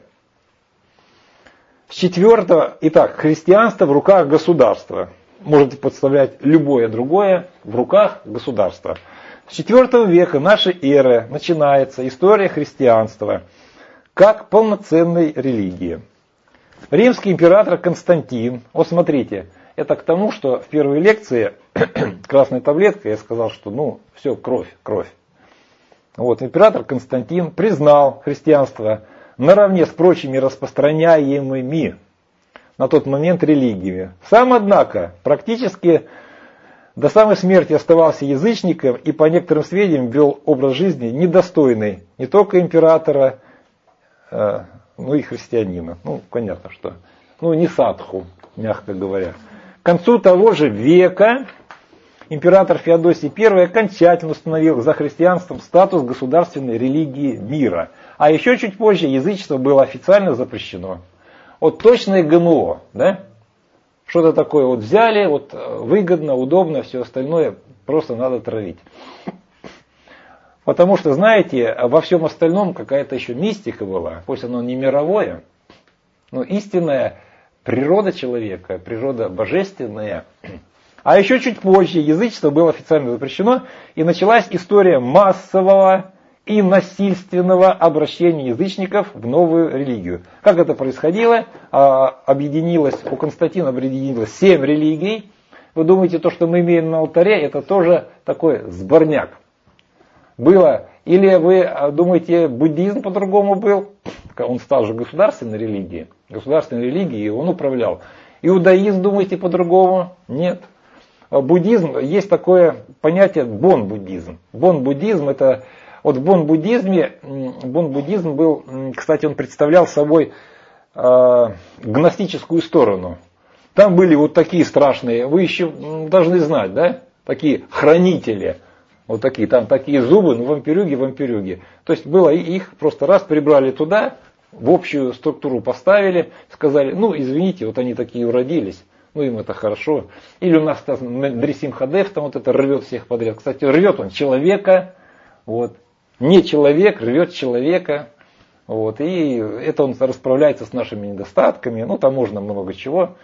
С четвертого, христианство в руках государства. Можете подставлять любое другое в руках государства. С IV века нашей эры начинается история христианства как полноценной религии. Римский император Константин, смотрите, это к тому, что в первой лекции красной таблеткой я сказал, что все, кровь. Император Константин признал христианство наравне с прочими распространяемыми на тот момент религиями. Сам, однако, практически до самой смерти оставался язычником и, по некоторым сведениям, вел образ жизни недостойный не только императора, но и христианина. Понятно, что. Не садху, мягко говоря. К концу того же века император Феодосий I окончательно установил за христианством статус государственной религии мира. А еще чуть позже язычество было официально запрещено. Точное ГМО, да? Что-то такое взяли, выгодно, удобно, все остальное просто надо травить. Потому что, знаете, во всем остальном какая-то еще мистика была, пусть оно не мировое, но истинная природа человека, природа божественная. А еще чуть позже язычество было официально запрещено, и началась история массового и насильственного обращения язычников в новую религию. Как это происходило? Объединилось, у Константина объединилось 7 религий. Вы думаете, то, что мы имеем на алтаре, это тоже такой сборняк? Было. Или вы думаете, буддизм по-другому был? Он стал же государственной религией. Государственной религией он управлял. Иудаизм, думаете, по-другому? Нет. Буддизм, есть такое понятие бон-буддизм. Бон-буддизм это... Вот в бон-буддизм был, кстати, он представлял собой гностическую сторону. Там были вот такие страшные, вы еще должны знать, да? Такие хранители. Вот такие, там такие зубы, ну вампирюги. То есть было их просто раз прибрали туда, в общую структуру поставили, сказали, ну извините, вот они такие уродились, ну им это хорошо. Или у нас там Дрисим Хадев там вот это рвет всех подряд. Кстати, рвет он человека, вот. Не человек, рвет человека. Вот. И это он расправляется с нашими недостатками, ну там можно много чего.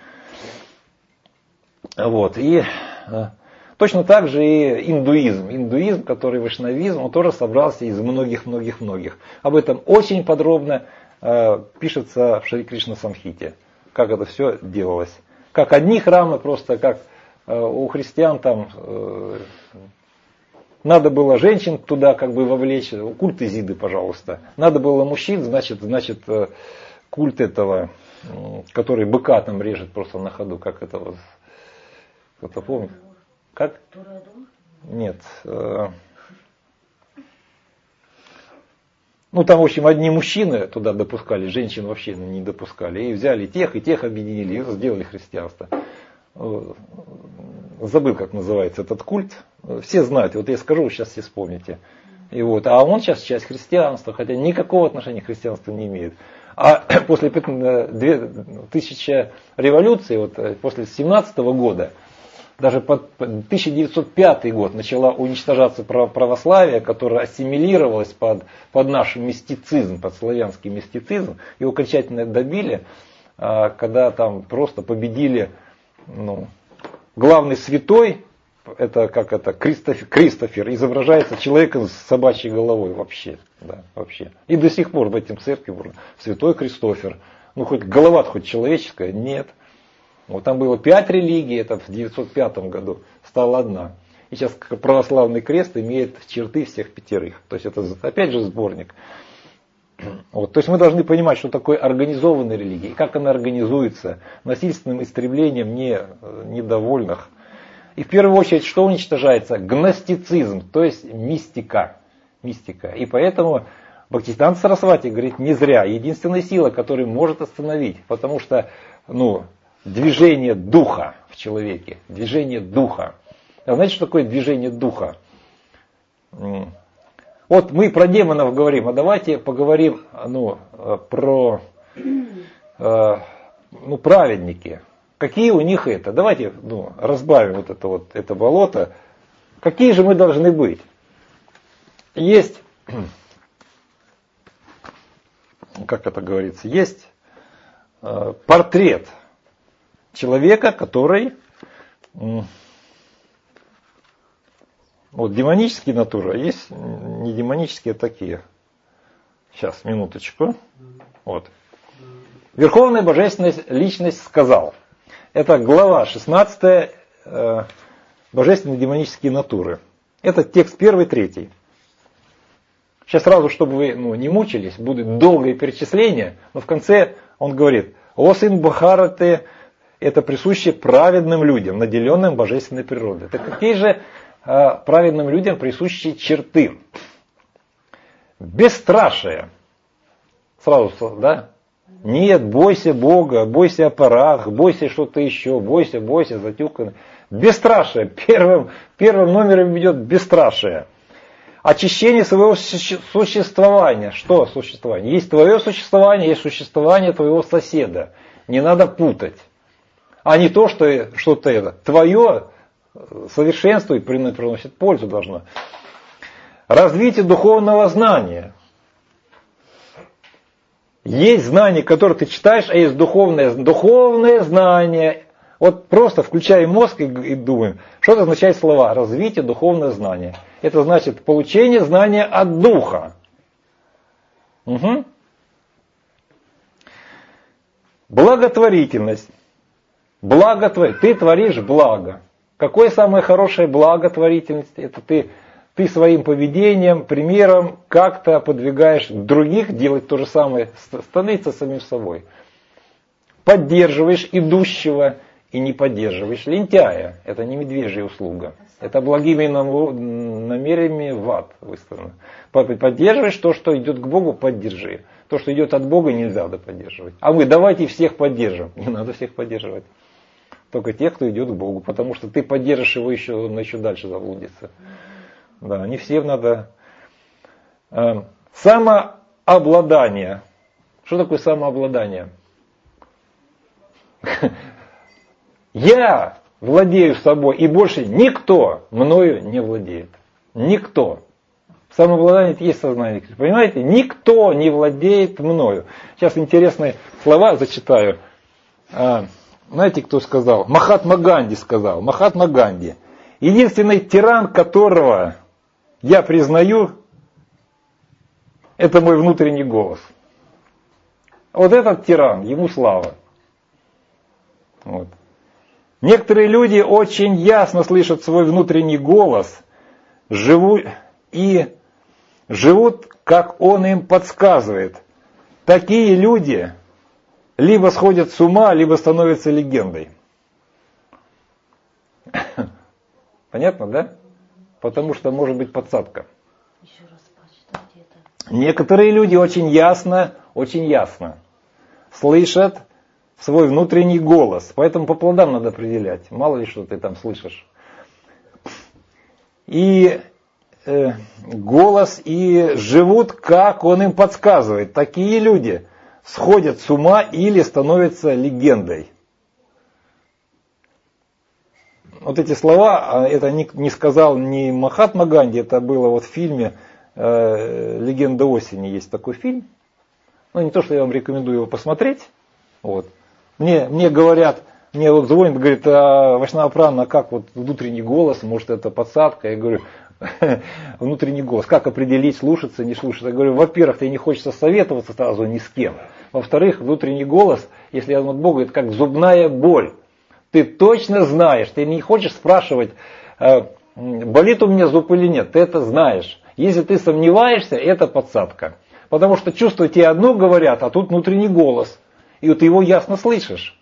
Вот. И точно так же и индуизм. Индуизм, который вайшнавизм, он тоже собрался из многих. Об этом очень подробно пишется в Шри Кришна Самхите, как это все делалось. Как одни храмы, просто как у христиан там надо было женщин туда как бы вовлечь, культ Изиды, пожалуйста. Надо было мужчин, значит культ этого, который быка там режет просто на ходу, как это вот. Кто-то помнит? Как? Нет. Ну там, в общем, одни мужчины туда допускали, женщин вообще не допускали. И взяли тех, и тех объединили, и сделали христианство. Забыл, как называется этот культ. Все знают, вот я скажу, вы сейчас все вспомните. И вот, а он сейчас часть христианства, хотя никакого отношения к христианству не имеет. А после 2000 революции, вот после 17 года, даже под 1905 год начала уничтожаться православие, которое ассимилировалось под наш мистицизм, под славянский мистицизм. Его окончательно добили, когда там просто победили главный святой, это как это, Кристофер, изображается человеком с собачьей головой вообще. Да, вообще. И до сих пор в этом церкви святой Кристофер. Ну хоть голова хоть человеческая, нет. Вот там было 5 религий, это в 1905 году стала одна. И сейчас православный крест имеет черты всех 5. То есть это опять же сборник. Вот. То есть мы должны понимать, что такое организованная религия, и как она организуется насильственным истреблением недовольных. И в первую очередь, что уничтожается? Гностицизм, то есть мистика. И поэтому Бхактисиданта Сарасвати говорит не зря. Единственная сила, которая может остановить, потому что движение духа в человеке, движение духа. А знаете, что такое движение духа? Вот мы про демонов говорим, а давайте поговорим про праведники. Какие у них это? Давайте разбавим это болото. Какие же мы должны быть? Есть, как это говорится, есть портрет человека, который демонические натуры, а есть не демонические, а такие. Сейчас, минуточку. Вот. Верховная Божественная Личность сказал. Это глава 16 Божественные демонические натуры. Это текст 1-3. Сейчас сразу, чтобы вы не мучились, будет долгое перечисление, но в конце он говорит: «О сын Бхараты, это присуще праведным людям, наделенным божественной природой». Это какие же праведным людям присущие черты? Бесстрашие. Сразу, да? Нет, бойся Бога, бойся аппарат, бойся что-то еще, бойся, затюканный. Бесстрашие. Первым номером идет бесстрашие. Очищение своего существования. Что существование? Есть твое существование, есть существование твоего соседа. Не надо путать. А не то, что что-то это. Твое совершенство и приносит пользу должно. развитие духовного знания. Есть знание, которое ты читаешь, а есть духовное знание. Вот просто включаем мозг и думаем, что это означает слова развитие духовного знания. Это значит получение знания от Духа. Угу. Благотворительность. Ты творишь благо. Какое самое хорошее благотворительность? Это ты своим поведением, примером как-то подвигаешь других делать то же самое, становиться самим собой. Поддерживаешь идущего и не поддерживаешь лентяя. Это не медвежья услуга. Это благими намерениями в ад выставлено. Поддерживаешь то, что идет к Богу, поддержи. То, что идет от Бога, нельзя поддерживать. А мы давайте всех поддержим. Не надо всех поддерживать. Только тех, кто идет к Богу. Потому что ты поддержишь его еще, он еще дальше заблудится. Да, не всем надо. Самообладание. Что такое самообладание? Я владею собой, и больше никто мною не владеет. Никто. Самообладание это есть сознание. Понимаете? Никто не владеет мною. Сейчас интересные слова зачитаю. Знаете, кто сказал? Махатма Ганди сказал. Махатма Ганди. Единственный тиран, которого я признаю, это мой внутренний голос. Вот этот тиран, ему слава. Вот. Некоторые люди очень ясно слышат свой внутренний голос, живут, как он им подсказывает. Такие люди либо сходят с ума, либо становятся легендой. Понятно, да? Потому что может быть подсадка. Еще раз прочитайте это. Некоторые люди очень ясно слышат свой внутренний голос. Поэтому по плодам надо определять. Мало ли что ты там слышишь. И голос, и живут, как он им подсказывает. Такие люди сходят с ума или становятся легендой. Вот эти слова, это не сказал не Махатма Ганди, это было вот в фильме «Легенда осени». Есть такой фильм. Ну, не то, что я вам рекомендую его посмотреть. Вот. Мне говорят, мне вот звонит, говорит, Вайшнава Прана, как вот внутренний голос, может это подсадка? Я говорю, внутренний голос, как определить, слушаться, не слушаться? Я говорю, во-первых, тебе не хочется советоваться сразу ни с кем. Во-вторых, внутренний голос, если я от Бога, это как зубная боль. Ты точно знаешь, ты не хочешь спрашивать, болит у меня зуб или нет, ты это знаешь. Если ты сомневаешься, это подсадка. Потому что чувства тебе одно говорят, а тут внутренний голос. И вот ты его ясно слышишь.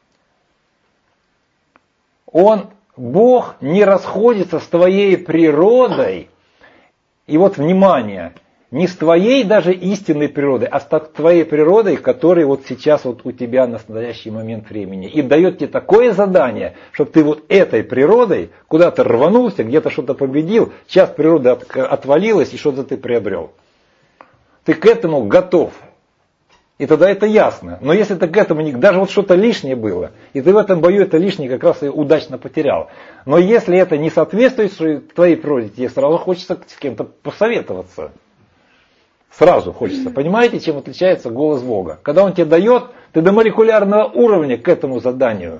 Бог не расходится с твоей природой. И вот внимание, не с твоей даже истинной природой, а с твоей природой, которая вот сейчас вот у тебя на настоящий момент времени. И дает тебе такое задание, чтобы ты вот этой природой куда-то рванулся, где-то что-то победил, часть природы отвалилась и что-то ты приобрел. Ты к этому готов. И тогда это ясно. Но если ты к этому, даже вот что-то лишнее было, и ты в этом бою это лишнее как раз и удачно потерял. Но если это не соответствует твоей природе, тебе сразу хочется с кем-то посоветоваться. Сразу хочется. Понимаете, чем отличается голос Бога? Когда Он тебе дает, ты до молекулярного уровня к этому заданию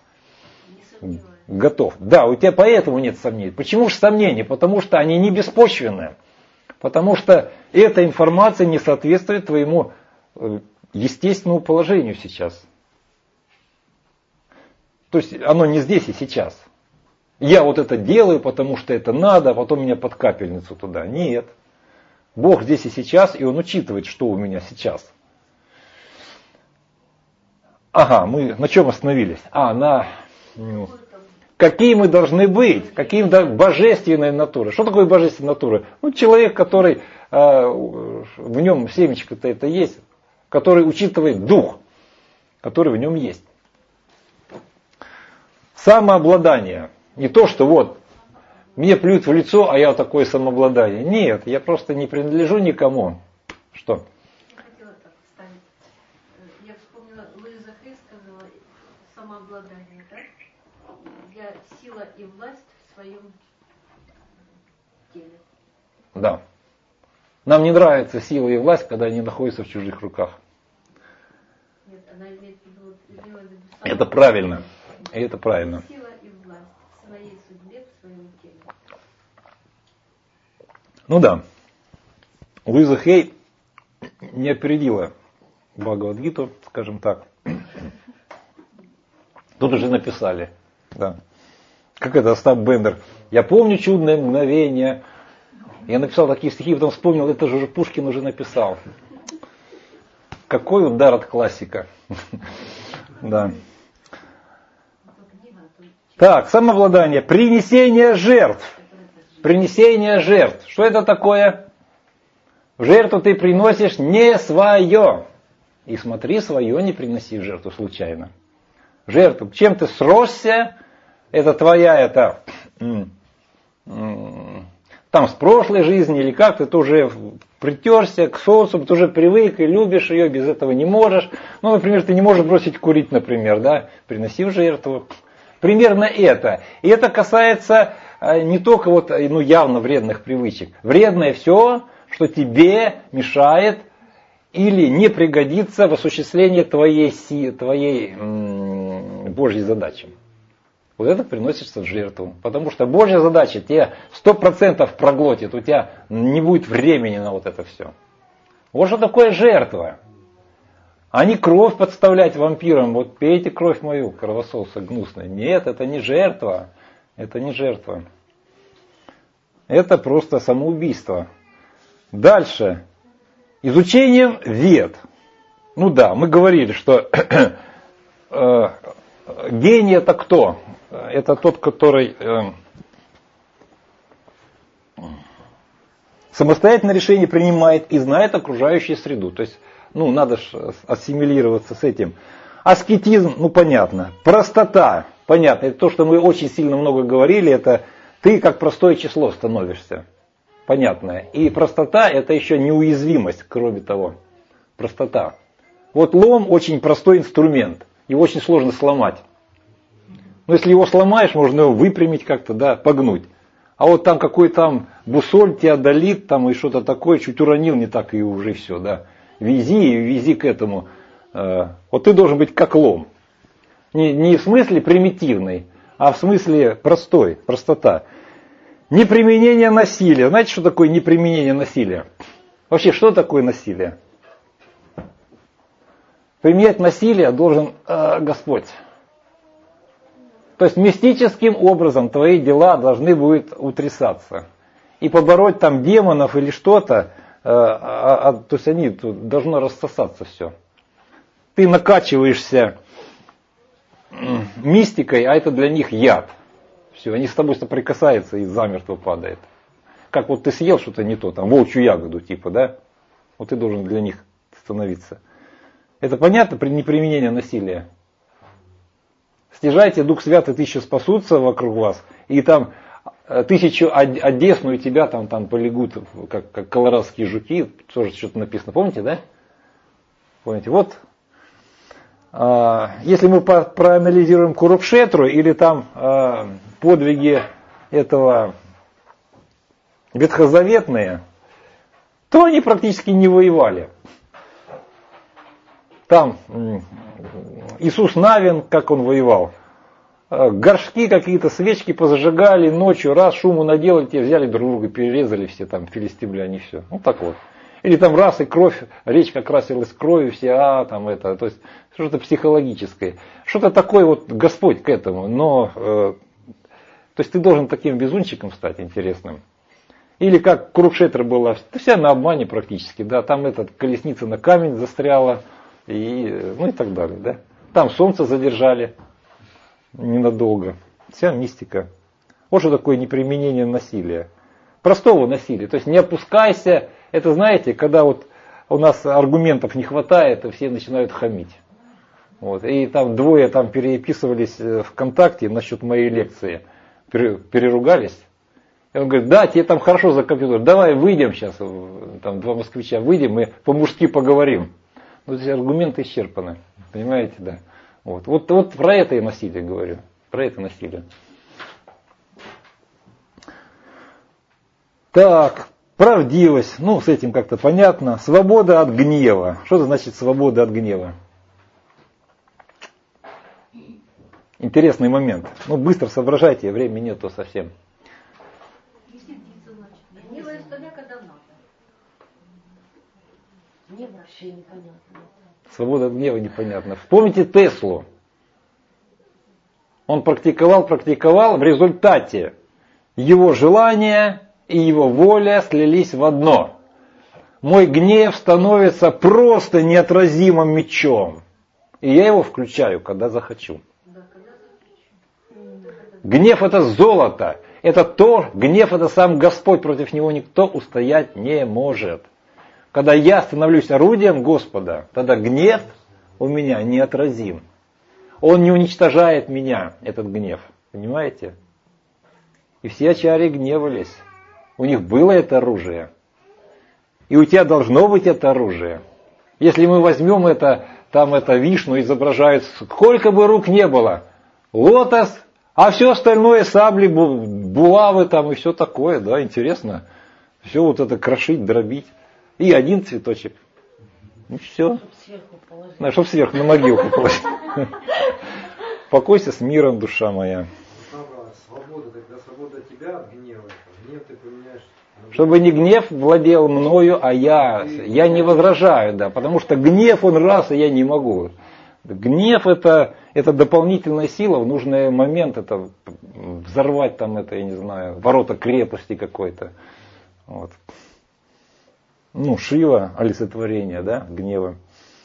готов. Да, у тебя поэтому нет сомнений. Почему же сомнения? Потому что они не беспочвенные. Потому что эта информация не соответствует твоему естественному положению сейчас. То есть оно не здесь и сейчас. Я вот это делаю, потому что это надо, а потом меня под капельницу туда. Нет. Бог здесь и сейчас, и Он учитывает, что у меня сейчас. Ага, мы на чем остановились? Какие мы должны быть? Какие божественные натуры? Что такое божественная натура? Человек, который, в нем семечко-то это есть, который учитывает дух, который в нем есть. Самообладание. Не то, что вот, мне плюют в лицо, а я такое самообладание. Нет, я просто не принадлежу никому. Что? Я хотела так вставить. Я вспомнила, Луиза Хей сказала, самообладание, да? Я сила и власть в своем теле. Да. Нам не нравится сила и власть, когда они находятся в чужих руках. Нет, она имеет в виду, имела в виду Это правильно. И это правильно. сила и власть в своей судьбе, в своем теле. Ну да. Луиза Хей не опередила Бхагавад-гиту, скажем так. Тут уже написали. Да. Как это, Остап Бендер. Я помню чудное мгновение. Я написал такие стихи, потом вспомнил, это же уже Пушкин уже написал. Какой удар от классика. Да. Так, самообладание. Принесение жертв. Принесение жертв. Что это такое? В жертву ты приносишь не свое. И смотри, свое не приноси в жертву случайно. Жертву. Чем ты сросся, это твоя, это там с прошлой жизни или как ты уже притерся к социуму, ты уже привык и любишь ее, без этого не можешь. Ну, например, ты не можешь бросить курить, например, да, приноси в жертву. Примерно это. И это касается не только вот, ну, явно вредных привычек. Вредное все, что тебе мешает или не пригодится в осуществлении твоей Божьей задачи. Вот это приносится в жертву. Потому что Божья задача тебя 100% проглотит. У тебя не будет времени на вот это все. Вот что такое жертва. А не кровь подставлять вампирам. Вот пейте кровь мою, кровососы гнусные. Нет, это не жертва. Это не жертва. Это просто самоубийство. Дальше. Изучением вед. Ну да, мы говорили, что гений это кто? Это тот, который самостоятельно решение принимает и знает окружающую среду. То есть, ну, надо же ассимилироваться с этим. Аскетизм, ну, понятно. Простота, понятно. Это то, что мы очень сильно много говорили, это ты как простое число становишься. Понятно. И простота это еще неуязвимость, кроме того. Простота. Вот лом очень простой инструмент. Его очень сложно сломать. Но если его сломаешь, можно его выпрямить как-то, да, погнуть. А вот там какой там бусоль теодолит, там и что-то такое, чуть уронил, не так и уже все, да. Вези к этому. Вот ты должен быть как лом. Не в смысле примитивный, а в смысле простой, простота. Неприменение насилия. Знаете, что такое неприменение насилия? Вообще, что такое насилие? Применять насилие должен Господь. То есть мистическим образом твои дела должны будут утрясаться. И побороть там демонов или что-то, то есть они тут должно рассосаться все. Ты накачиваешься мистикой, а это для них яд. Все, они с тобой соприкасаются и замертво падает. Как вот ты съел что-то не то, там волчью ягоду типа, да? Вот ты должен для них становиться. Это понятно при неприменении насилия? Стяжайте, Дух Святый, 1000 спасутся вокруг вас, и там 1000 одесну, и тебя там полегут, как колорадские жуки, тоже что-то написано. Помните, да? Помните, вот. Если мы проанализируем Курукшетру или там подвиги этого ветхозаветные, то они практически не воевали. Там Иисус Навин, как он воевал, горшки какие-то, свечки позажигали ночью, раз шуму наделали, те взяли друг друга, перерезали все там филистимляне, все. Ну так вот. Или там раз и кровь, речка красилась кровью, все, там это, то есть что-то психологическое. Что-то такое вот Господь к этому, но, то есть ты должен таким везунчиком стать интересным. Или как Курукшетра была, вся на обмане практически, да, там колесница на камень застряла, и, ну и так далее, да. Там солнце задержали ненадолго. Вся мистика. Вот что такое неприменение насилия. Простого насилия. То есть не опускайся. Это знаете, когда вот у нас аргументов не хватает, и все начинают хамить. Вот. И там двое там переписывались ВКонтакте насчет моей лекции. Переругались. И он говорит, да, тебе там хорошо за компьютер. Давай выйдем сейчас. Там два москвича выйдем, мы по-мужски поговорим. Вот эти аргументы исчерпаны. Понимаете, да. Вот про это я насилие говорю. Про это насилие. Так, Правдивость, ну с этим как-то понятно. Свобода от гнева. Что это значит свобода от гнева? Интересный момент. Ну быстро соображайте, времени нету совсем. Гневаюсь тогда, когда надо. Мне вообще непонятно. Свобода от гнева непонятно. Вспомните Теслу. Он практиковал, в результате его желания и его воля слились в одно. Мой гнев становится просто неотразимым мечом. И я его включаю, когда захочу. Гнев это золото. Это то, гнев это сам Господь, против него никто устоять не может. Когда я становлюсь орудием Господа, тогда гнев у меня неотразим. Он не уничтожает меня, этот гнев. Понимаете? И все ачарьи гневались. У них было это оружие. И у тебя должно быть это оружие. Если мы возьмем это, там это Вишну изображают, сколько бы рук не было, лотос, а все остальное сабли, булавы там и все такое, да, интересно. Все вот это крошить, дробить. И один цветочек. Ну все. Чтоб сверху на могилку положить. Покойся с миром, душа моя. Свобода, тогда свобода тебя от гнева. Гнев ты поменяешь. Чтобы не гнев владел мною, а я не возражаю, да, потому что гнев он раз, и я не могу. Гнев это дополнительная сила, в нужный момент это взорвать там это, я не знаю, ворота крепости какой-то. Вот. Ну, Шива, олицетворение, да, гнева.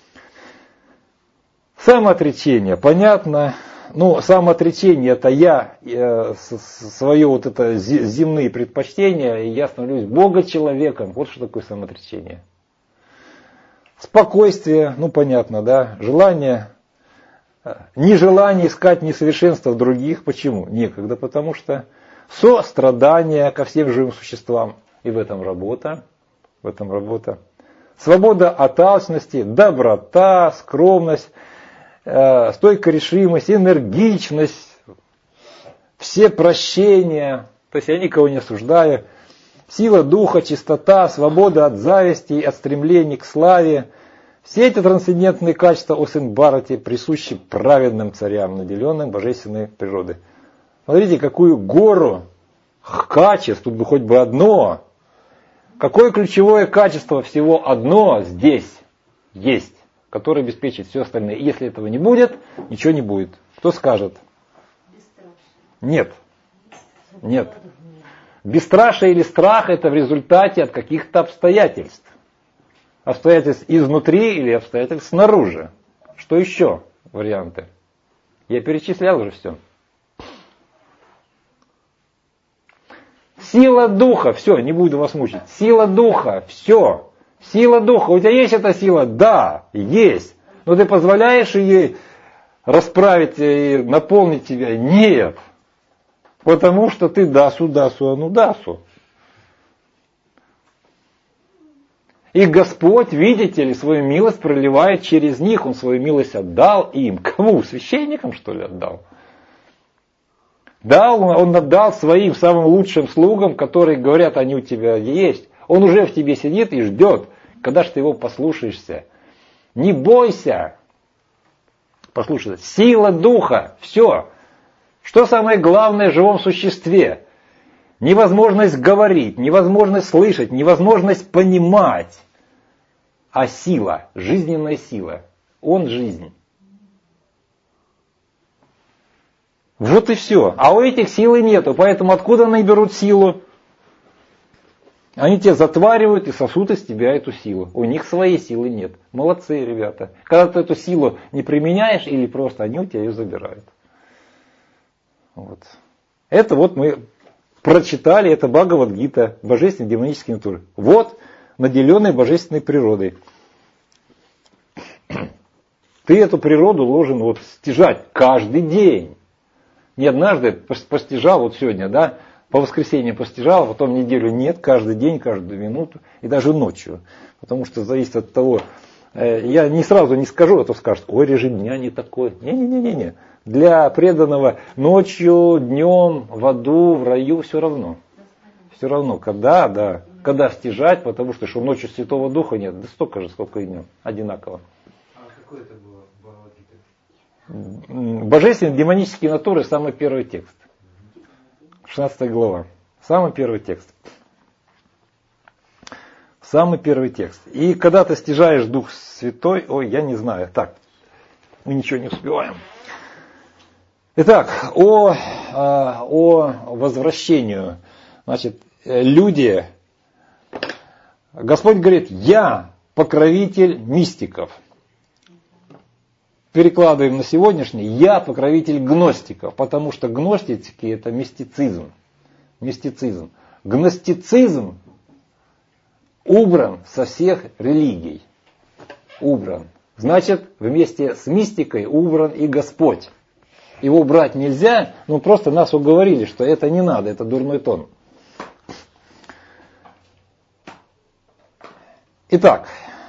Самоотречение, понятно. Ну, самоотречение это я свое вот это земные предпочтения, и я становлюсь Бога-человеком. Вот что такое самоотречение. Спокойствие, ну понятно, да, желание, нежелание искать несовершенства в других. Почему? Некогда, потому что сострадание ко всем живым существам, и в этом работа. Свобода от алчности, доброта, скромность, стойкая решимость, энергичность, все прощения, то есть я никого не осуждаю, сила духа, чистота, свобода от зависти, от стремлений к славе. Все эти трансцендентные качества о сын Бхарати присущи праведным царям, наделенным божественной природой. Смотрите, какую гору качеств, тут бы хоть бы одно. Какое ключевое качество всего одно здесь есть, которое обеспечит все остальное. И если этого не будет, ничего не будет. Кто скажет? Нет. Бесстрашие или страх это в результате от каких-то обстоятельств. Обстоятельств изнутри или обстоятельств снаружи. Что еще варианты? Я перечислял уже все. Сила духа, все, не буду вас мучить. Сила духа, все. Сила духа, у тебя есть эта сила? Да, есть. Но ты позволяешь ей расправить и наполнить тебя? Нет. Потому что ты дасу, анудасу. И Господь, видите ли, свою милость проливает через них. Он свою милость отдал им. Кому? Священникам, что ли, отдал? Да, он отдал своим самым лучшим слугам, которые говорят, они у тебя есть. Он уже в тебе сидит и ждет, когда же ты его послушаешься. Не бойся. Послушай, сила духа, все. Что самое главное в живом существе? Невозможность говорить, невозможность слышать, невозможность понимать. А сила, жизненная сила. Он жизнь. Вот и все. А у этих силы нету. Поэтому откуда они берут силу? Они тебя затваривают и сосут из тебя эту силу. У них своей силы нет. Молодцы, ребята. Когда ты эту силу не применяешь или просто они у тебя ее забирают. Вот. Это вот мы прочитали, это Бхагавад-гита, божественной демонической натуры. Вот наделенный божественной природой. Ты эту природу должен вот стяжать каждый день. Не однажды постижал, вот сегодня, да, по воскресеньям постижал, потом неделю нет, каждый день, каждую минуту и даже ночью. Потому что зависит от того, я не сразу не скажу, а то скажут, ой, режим дня не такой. Не. Для преданного ночью, днем, в аду, в раю все равно. Все равно, когда когда стяжать, потому что ночью Святого Духа нет, да столько же, сколько и днем, одинаково. А какое это было Бхагавад-гита? Божественные демонические натуры, самый первый текст. 16 глава. Самый первый текст. Самый первый текст. И когда ты стяжаешь Дух Святой, ой, я не знаю, так, мы ничего не успеваем. Итак, о возвращению. Значит, люди, Господь говорит, я покровитель мистиков. Перекладываем на сегодняшний, я покровитель гностиков, потому что гностики это мистицизм. Мистицизм. Гностицизм убран со всех религий. Убран. Значит, вместе с мистикой убран и Господь. Его брать нельзя, но просто нас уговорили, что это не надо, это дурной тон. Итак,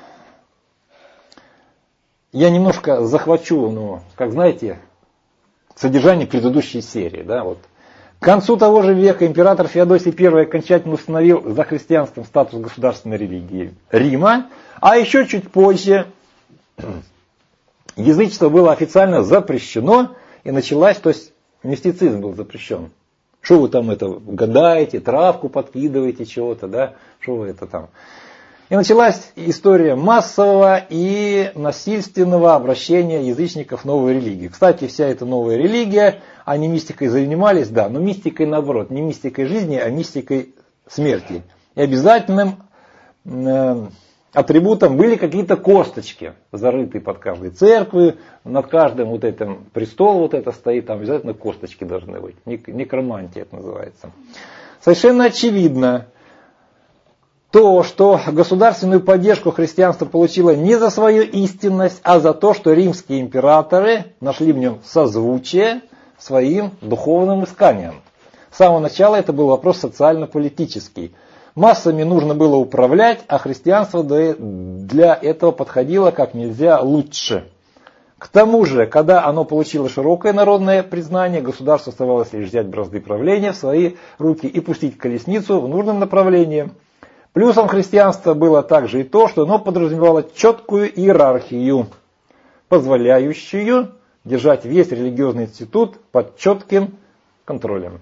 я немножко захвачу, как знаете, содержание предыдущей серии. Да, вот. К концу того же века император Феодосий I окончательно установил за христианством статус государственной религии Рима, а еще чуть позже язычество было официально запрещено, и началась, то есть мистицизм был запрещен. Что вы там это гадаете, травку подкидываете, чего-то, да? Что вы это там? И началась история массового и насильственного обращения язычников в новую религию. Кстати, вся эта новая религия, они мистикой занимались, да, но мистикой наоборот, не мистикой жизни, а мистикой смерти. И обязательным атрибутом были какие-то косточки, зарытые под каждой церковью, над каждым вот этим престол вот это стоит, там обязательно косточки должны быть. Некромантия это называется. Совершенно очевидно, то, что государственную поддержку христианство получило не за свою истинность, а за то, что римские императоры нашли в нем созвучие своим духовным исканиям. С самого начала это был вопрос социально-политический. Массами нужно было управлять, а христианство для этого подходило как нельзя лучше. К тому же, когда оно получило широкое народное признание, государству оставалось лишь взять бразды правления в свои руки и пустить колесницу в нужном направлении. Плюсом христианства было также и то, что оно подразумевало четкую иерархию, позволяющую держать весь религиозный институт под четким контролем.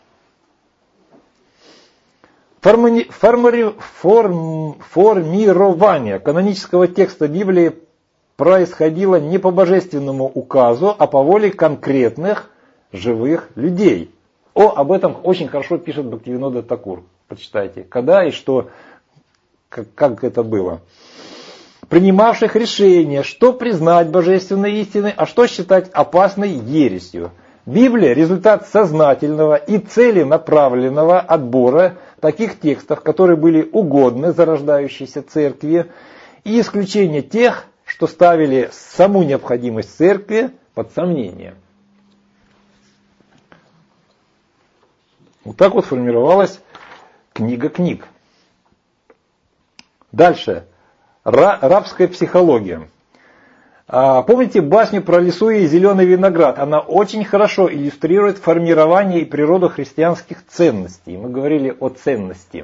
Формирование канонического текста Библии происходило не по божественному указу, а по воле конкретных живых людей. Об этом очень хорошо пишет Бхактивинода Такур. Почитайте, когда и что, как это было. Принимавших решение, что признать божественной истиной, а что считать опасной ересью. Библия – результат сознательного и целенаправленного отбора таких текстов, которые были угодны зарождающейся церкви, и исключение тех, что ставили саму необходимость церкви под сомнение. Вот так вот формировалась книга книг. Дальше. Рабская психология. Помните басню про лису и зеленый виноград? Она очень хорошо иллюстрирует формирование и природу христианских ценностей. Мы говорили о ценности.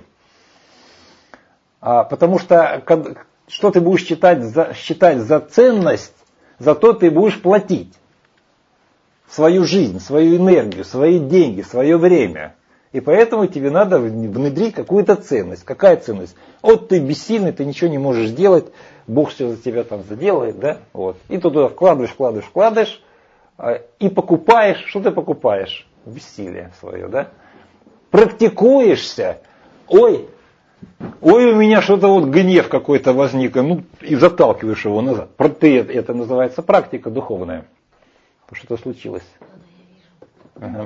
Потому что, что ты будешь считать за ценность, за то ты будешь платить. Свою жизнь, свою энергию, свои деньги, свое время. И поэтому тебе надо внедрить какую-то ценность. Какая ценность? Вот ты бессильный, ты ничего не можешь сделать, Бог все за тебя там заделает, да? Вот. И ты туда вкладываешь, и покупаешь. Что ты покупаешь? Бессилие свое, да? Практикуешься. Ой, у меня что-то вот гнев какой-то возник, и заталкиваешь его назад. Это называется практика духовная. Что-то случилось. Ага.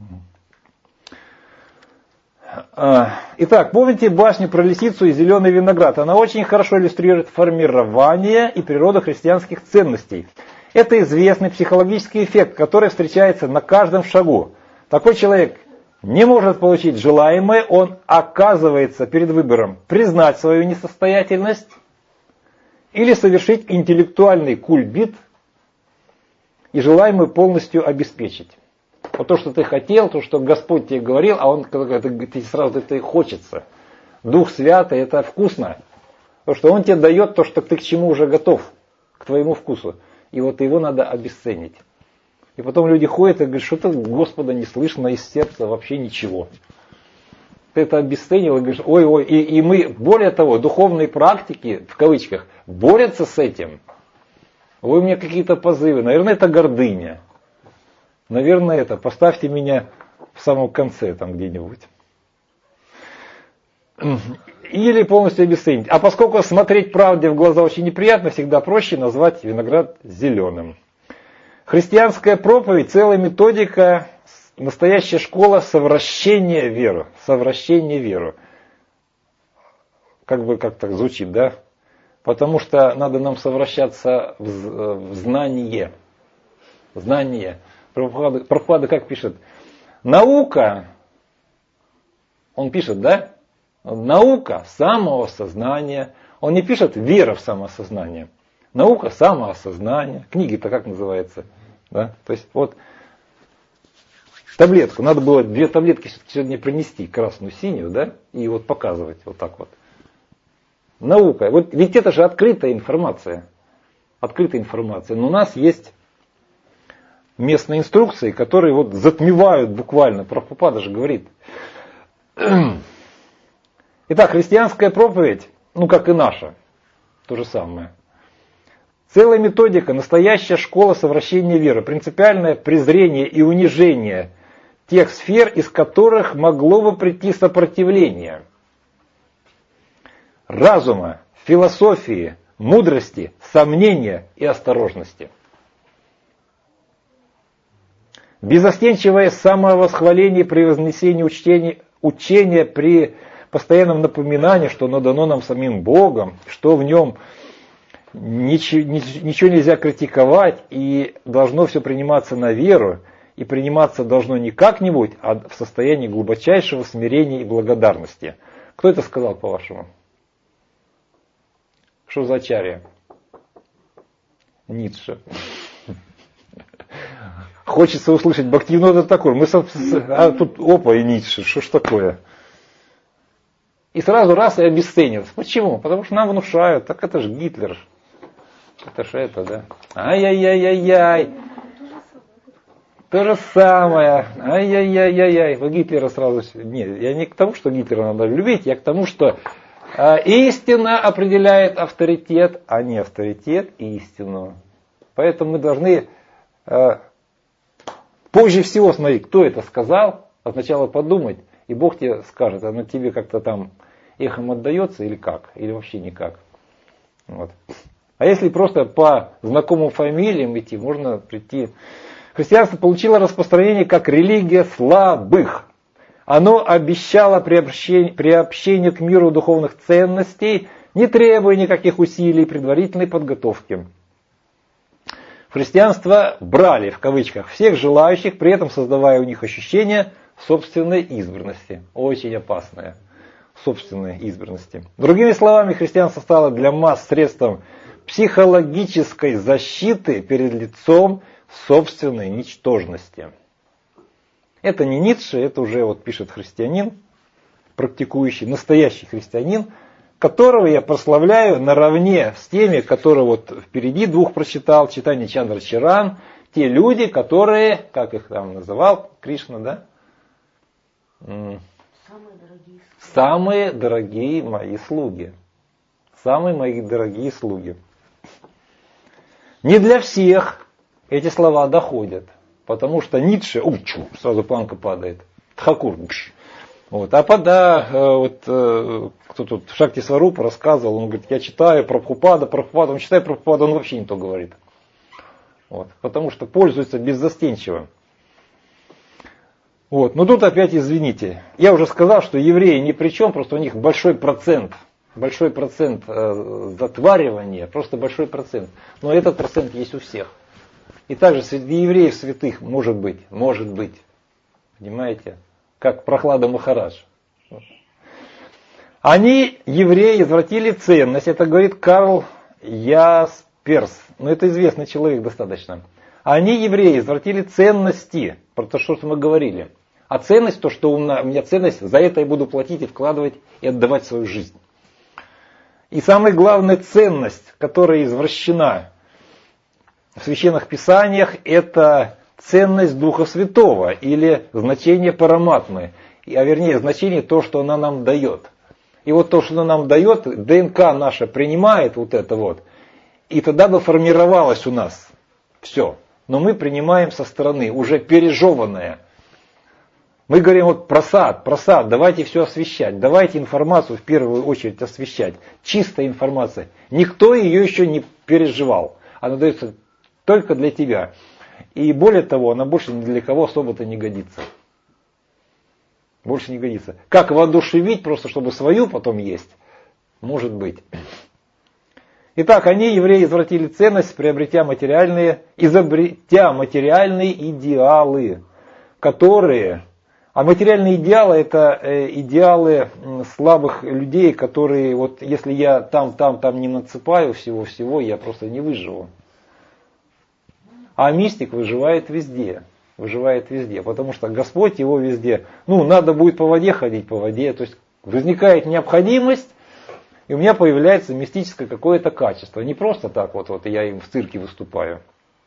Итак, помните басню про лисицу и зеленый виноград? Она очень хорошо иллюстрирует формирование и природу христианских ценностей. Это известный психологический эффект, который встречается на каждом шагу. Такой человек не может получить желаемое, он оказывается перед выбором признать свою несостоятельность или совершить интеллектуальный кульбит и желаемое полностью обеспечить. Вот то, что ты хотел, то, что Господь тебе говорил, а он ты сразу это и хочется. Дух Святый, это вкусно. Потому что Он тебе дает то, что ты к чему уже готов, к твоему вкусу. И вот его надо обесценить. И потом люди ходят и говорят, что-то Господа не слышно из сердца вообще ничего. Ты это обесценил и говоришь, ой-ой. И мы, более того, духовные практики, в кавычках, борются с этим. Ой, у меня какие-то позывы. Наверное, это гордыня. Наверное, это. Поставьте меня в самом конце там где-нибудь. Или полностью обесценить. А поскольку смотреть правде в глаза очень неприятно, всегда проще назвать виноград зеленым. Христианская проповедь, целая методика, настоящая школа совращения веры. Совращение веры. Как бы как так звучит, да? Потому что надо нам совращаться в знание. Знание. Прабхупада как пишет? Наука, он пишет, да? Наука самоосознания. Он не пишет вера в самоосознание. Наука самоосознания. Книги-то как называется? Да? То есть вот таблетку. Надо было 2 таблетки сегодня принести, красную, синюю, да? И вот показывать вот так вот. Наука. Вот, ведь это же открытая информация. Открытая информация. Но у нас есть местные инструкции, которые вот затмевают буквально. Прабхупада же говорит. Итак, христианская проповедь, ну как и наша, то же самое. Целая методика, настоящая школа совращения веры, принципиальное презрение и унижение тех сфер, из которых могло бы прийти сопротивление. Разума, философии, мудрости, сомнения и осторожности. Безостенчивое самовосхваление при вознесении учения при постоянном напоминании, что оно дано нам самим Богом, что в нем ничего нельзя критиковать и должно все приниматься на веру, и приниматься должно не как-нибудь, а в состоянии глубочайшего смирения и благодарности. Кто это сказал, по-вашему? Что за ачарья? Ницше. Хочется услышать Бхактивинода Такур. А тут опа и Ницше. Что ж такое? И сразу раз и обесценивают. Почему? Потому что нам внушают. Так это же Гитлер. Это же это, да? Ай-яй-яй-яй-яй. То же самое. Ай-яй-яй-яй-яй. Вы Гитлера сразу... Нет, я не к тому, что Гитлера надо любить. Я к тому, что истина определяет авторитет, а не авторитет истину. Поэтому мы должны позже всего смотреть, кто это сказал, а сначала подумать, и Бог тебе скажет, оно тебе как-то там эхом отдается или как, или вообще никак. Вот. А если просто по знакомым фамилиям идти, можно прийти. Христианство получило распространение как религия слабых. Оно обещало приобщение к миру духовных ценностей, не требуя никаких усилий предварительной подготовки. В христианство брали, в кавычках, всех желающих, при этом создавая у них ощущение собственной избранности. Очень опасное. Собственной избранности. Другими словами, христианство стало для масс средством психологической защиты перед лицом собственной ничтожности. Это не Ницше, это уже вот пишет христианин, практикующий, настоящий христианин, которого я прославляю наравне с теми, которые вот впереди 2 прочитал, Чайтанья Чандра Чаран, те люди, которые, как их там называл Кришна, да? Самые дорогие мои слуги. Самые мои дорогие слуги. Не для всех эти слова доходят. Потому что Ницше, сразу планка падает. Тхакур. Вот. А кто тут Шакти Сварупа рассказывал, он говорит, я читаю Прабхупада, он читает Прабхупада, он вообще не то говорит. Вот. Потому что пользуется беззастенчиво. Вот. Но тут опять извините. Я уже сказал, что евреи ни при чем, просто у них большой процент затваривания, просто большой процент. Но этот процент есть у всех. И также среди евреев святых может быть. Понимаете? Как Прохлада Махарадж. Они, евреи, извратили ценность. Это говорит Карл Ясперс. Это известный человек достаточно. Они, евреи, извратили ценности. Про то, что мы говорили. А ценность, то, что у меня ценность, за это я буду платить и вкладывать и отдавать свою жизнь. И самая главная ценность, которая извращена в священных писаниях, это ценность Духа Святого или значение параматмы, а вернее значение то, что она нам дает. И вот то, что она нам дает, ДНК наша принимает вот это вот, и тогда бы формировалось у нас все. Но мы принимаем со стороны, уже пережеванное. Мы говорим вот просад, давайте все освещать, давайте информацию в первую очередь освещать. Чистая информация. Никто ее еще не переживал. Она дается только для тебя. И более того, она больше ни для кого особо-то не годится. Больше не годится. Как воодушевить, просто чтобы свою потом есть? Может быть. Итак, они, евреи, извратили ценность, изобретя материальные идеалы, которые... А материальные идеалы — это идеалы слабых людей, которые, вот если я там не нацепаю всего, я просто не выживу. А мистик выживает везде. Потому что Господь его везде. Надо будет по воде ходить, по воде. То есть возникает необходимость, и у меня появляется мистическое какое-то качество. Не просто так вот я им в цирке выступаю.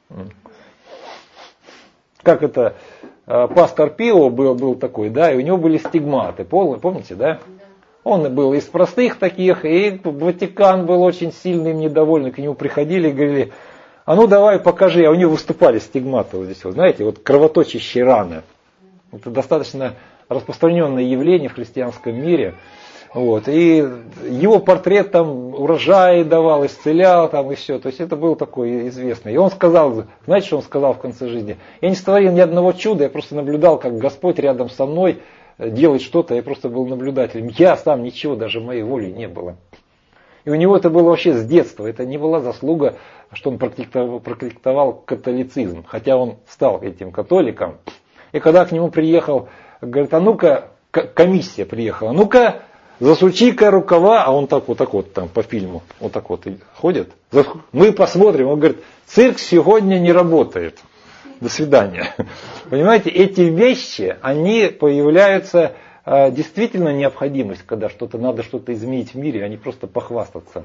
Как это, пастор Пио был такой, да, и у него были стигматы, помните, да? Он был из простых таких, и Ватикан был очень сильный им недовольный, к нему приходили и говорили: а ну давай покажи, а у него выступали стигматы вот здесь, вот, знаете, вот кровоточащие раны. Это достаточно распространенное явление в христианском мире. Вот. И его портрет там урожай давал, исцелял там и все. То есть это был такой известный. И он сказал, знаете, что он сказал в конце жизни? Я не сотворил ни одного чуда, я просто наблюдал, как Господь рядом со мной делает что-то, я просто был наблюдателем. Я сам ничего, даже моей воли не было. И у него это было вообще с детства. Это не была заслуга, что он практиковал католицизм. Хотя он стал этим католиком. И когда к нему приехал, говорит, а ну-ка, комиссия приехала, ну-ка, засучи-ка рукава, а он так вот там по фильму, вот так вот ходит. Мы посмотрим, он говорит, цирк сегодня не работает. До свидания. Понимаете, эти вещи, они появляются действительно необходимость, когда надо что-то изменить в мире, а не просто похвастаться.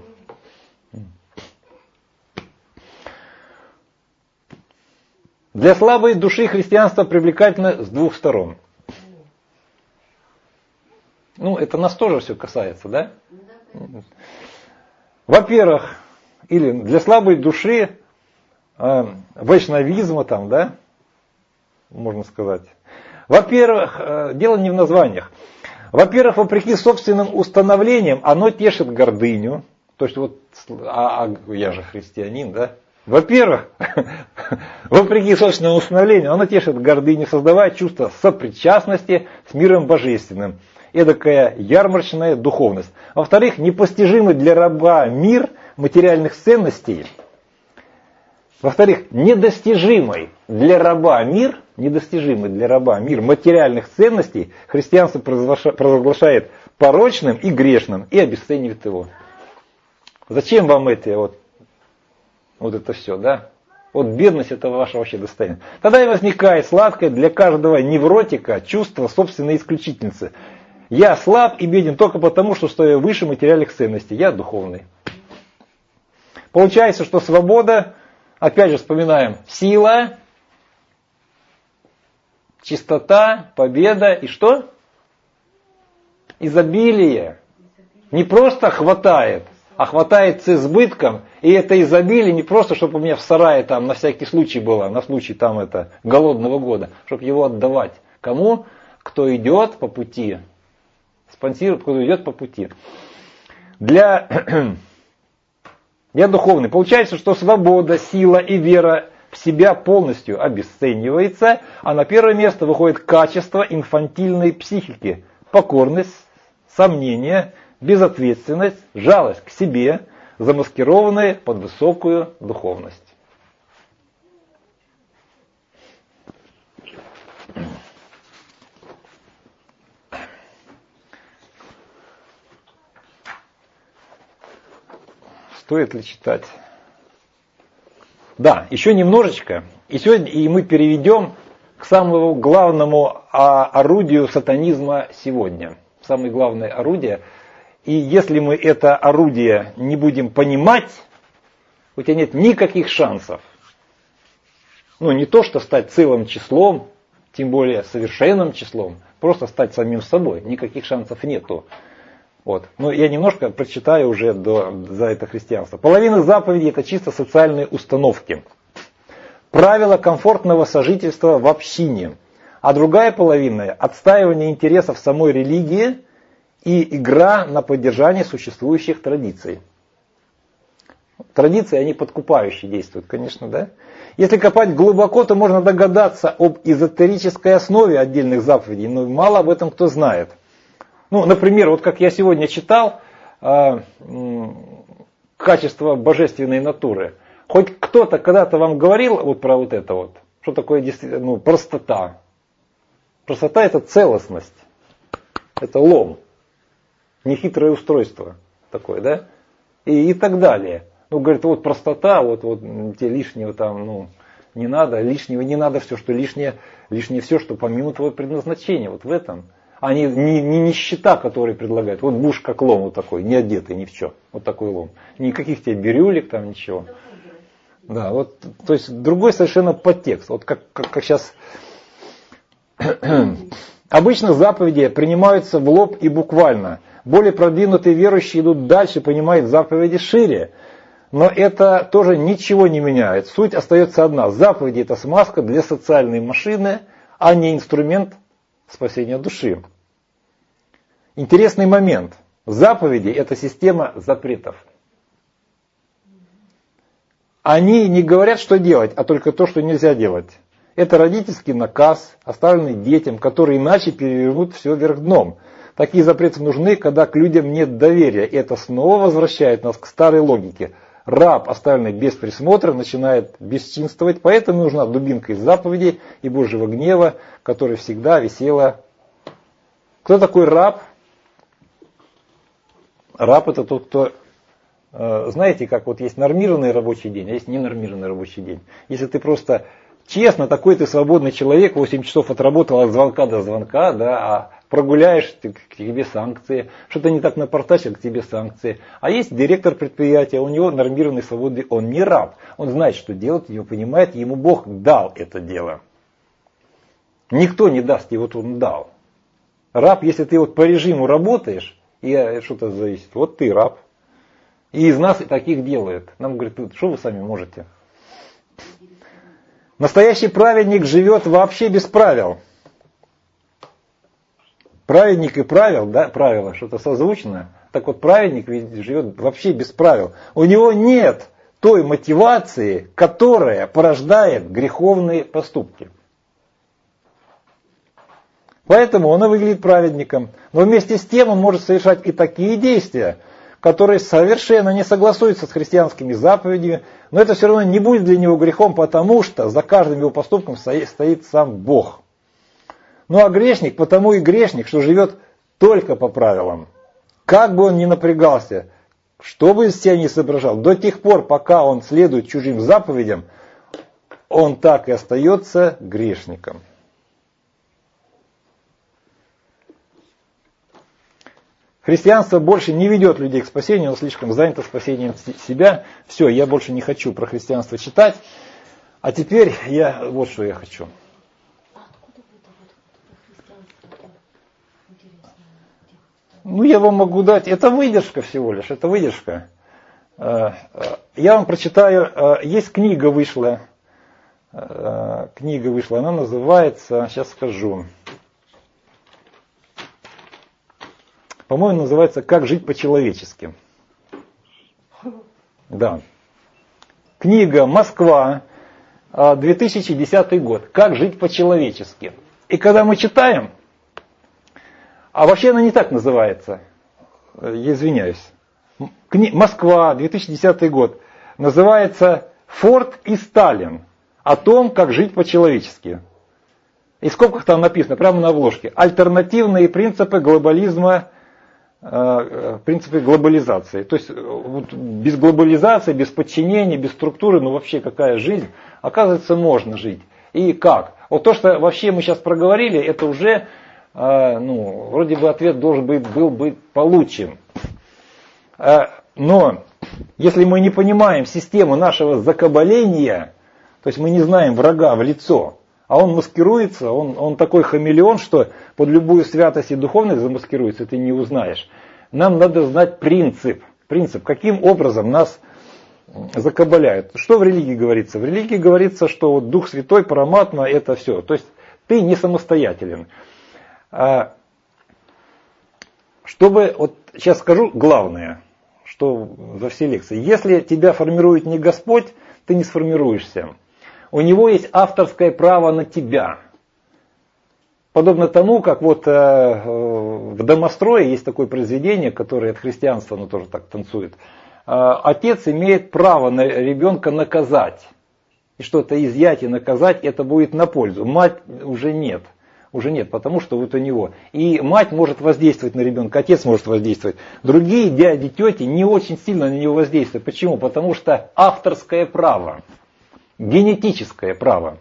Для слабой души христианство привлекательно с двух сторон. Это нас тоже все касается, да? Во-первых, или для слабой души вайшнавизма там, да, можно сказать. Во-первых, дело не в названиях. Во-первых, вопреки собственным установлениям, оно тешит гордыню. То есть я же христианин, да? Во-первых, вопреки собственному установлению, оно тешит гордыню, создавая чувство сопричастности с миром божественным. Эдакая ярмарочная духовность. Во-вторых, непостижимый для раба мир материальных ценностей. Во-вторых, недостижимый для раба мир материальных ценностей христианство провозглашает порочным и грешным и обесценивает его. Зачем вам это это все, да? Вот бедность — это ваше вообще достояние. Тогда и возникает сладкое для каждого невротика чувство собственной исключительности. Я слаб и беден только потому, что стою выше материальных ценностей. Я духовный. Получается, что свобода, опять же вспоминаем, сила, чистота, победа и что? Изобилие. Не просто хватает, а хватает с избытком. И это изобилие не просто, чтобы у меня в сарае там на всякий случай было, на случай там голодного года, чтобы его отдавать. Кому? Кто идет по пути. Спонсирует, кто идет по пути. Я духовный. Получается, что свобода, сила и вера в себя полностью обесценивается, а на первое место выходит качество инфантильной психики. Покорность, сомнение, безответственность, жалость к себе, замаскированные под высокую духовность. Стоит ли читать? Да, еще немножечко, и мы переведем к самому главному орудию сатанизма сегодня. Самое главное орудие. И если мы это орудие не будем понимать, у тебя нет никаких шансов. Ну, не то, что стать целым числом, тем более совершенным числом, просто стать самим собой. Никаких шансов нету. Вот. Но я немножко прочитаю уже за это христианство. Половина заповедей – это чисто социальные установки. Правила комфортного сожительства в общине. А другая половина – отстаивание интересов самой религии и игра на поддержание существующих традиций. Традиции, они подкупающие действуют, конечно, да? Если копать глубоко, то можно догадаться об эзотерической основе отдельных заповедей, но мало об этом кто знает. Ну, например, вот как я сегодня читал, качество божественной натуры. Хоть кто-то когда-то вам говорил вот про вот это вот, что такое действительно, простота. Простота – это целостность, это лом, нехитрое устройство такое, да? И так далее. Ну, говорит, вот простота, вот тебе лишнего там, не надо, лишнего не надо, все, что лишнее все, что помимо твоего предназначения, вот в этом. А не нищета, которую предлагают. Вот будешь как лом вот такой, не одетый ни в чем. Вот такой лом. Никаких тебе бирюлек там, ничего. Да, вот, то есть другой совершенно подтекст. Вот как сейчас. Обычно заповеди принимаются в лоб и буквально. Более продвинутые верующие идут дальше, понимают заповеди шире. Но это тоже ничего не меняет. Суть остается одна. Заповеди – это смазка для социальной машины, а не инструмент спасения души. Интересный момент. Заповеди – это система запретов. Они не говорят, что делать, а только то, что нельзя делать. Это родительский наказ, оставленный детям, которые иначе перевернут все вверх дном. Такие запреты нужны, когда к людям нет доверия. И это снова возвращает нас к старой логике. Раб, оставленный без присмотра, начинает бесчинствовать, поэтому нужна дубинка из заповедей и Божьего гнева, которая всегда висела. Кто такой раб? Раб – это тот, кто, знаете, как вот есть нормированный рабочий день, а есть ненормированный рабочий день. Если ты просто честно, такой ты свободный человек, 8 часов отработал от звонка до звонка, да, а прогуляешь, к тебе санкции, что-то не так напортачил, к тебе санкции. А есть директор предприятия, у него нормированный свободный, он не раб, он знает, что делать, его понимает, ему Бог дал это дело. Никто не даст, его он дал. Раб, если ты вот по режиму работаешь, и что-то зависит, вот ты раб. И из нас таких делают. Нам говорят, что вы сами можете? Настоящий праведник живет вообще без правил. Праведник и правил, да, правила, что-то созвучно. Так вот, праведник живет вообще без правил. У него нет той мотивации, которая порождает греховные поступки. Поэтому он и выглядит праведником. Но вместе с тем он может совершать и такие действия, которые совершенно не согласуются с христианскими заповедями, но это все равно не будет для него грехом, потому что за каждым его поступком стоит сам Бог. Ну а грешник, потому и грешник, что живет только по правилам. Как бы он ни напрягался, что бы из себя ни соображал, до тех пор, пока он следует чужим заповедям, он так и остается грешником. Христианство больше не ведет людей к спасению, оно слишком занято спасением себя. Все, я больше не хочу про христианство читать. А теперь вот что я хочу. Ну, я вам могу дать, это выдержка всего лишь, это выдержка. Я вам прочитаю, есть книга вышла, она называется, сейчас скажу. По-моему, называется «Как жить по-человечески». Да. Книга «Москва», 2010 год. «Как жить по-человечески». И когда мы читаем, а вообще она не так называется, я извиняюсь. «Москва», 2010 год. Называется «Форд и Сталин. О том, как жить по-человечески». И в скобках там написано, прямо на обложке, «Альтернативные принципы глобализма». Принципы глобализации. То есть вот, без глобализации, без подчинения, без структуры, ну вообще какая жизнь, оказывается, можно жить. И как? Вот то, что вообще мы сейчас проговорили, это уже, вроде бы ответ должен был быть получен. Но если мы не понимаем систему нашего закабаления, то есть мы не знаем врага в лицо, а он маскируется, он такой хамелеон, что под любую святость и духовность замаскируется, ты не узнаешь. Нам надо знать принцип, каким образом нас закабаляют. Что в религии говорится? В религии говорится, что вот Дух Святой, Параматма, это все. То есть ты не самостоятелен. Чтобы, вот сейчас скажу главное, что за все лекции. Если тебя формирует не Господь, ты не сформируешься. У него есть авторское право на тебя. Подобно тому, как вот в «Домострое» есть такое произведение, которое от христианства, оно тоже так танцует. Отец имеет право на ребенка наказать. И что-то изъять и наказать, это будет на пользу. Мать уже нет. Уже нет, потому что вот у него. И мать может воздействовать на ребенка, отец может воздействовать. Другие дяди, тети не очень сильно на него воздействуют. Почему? Потому что авторское право. Генетическое право.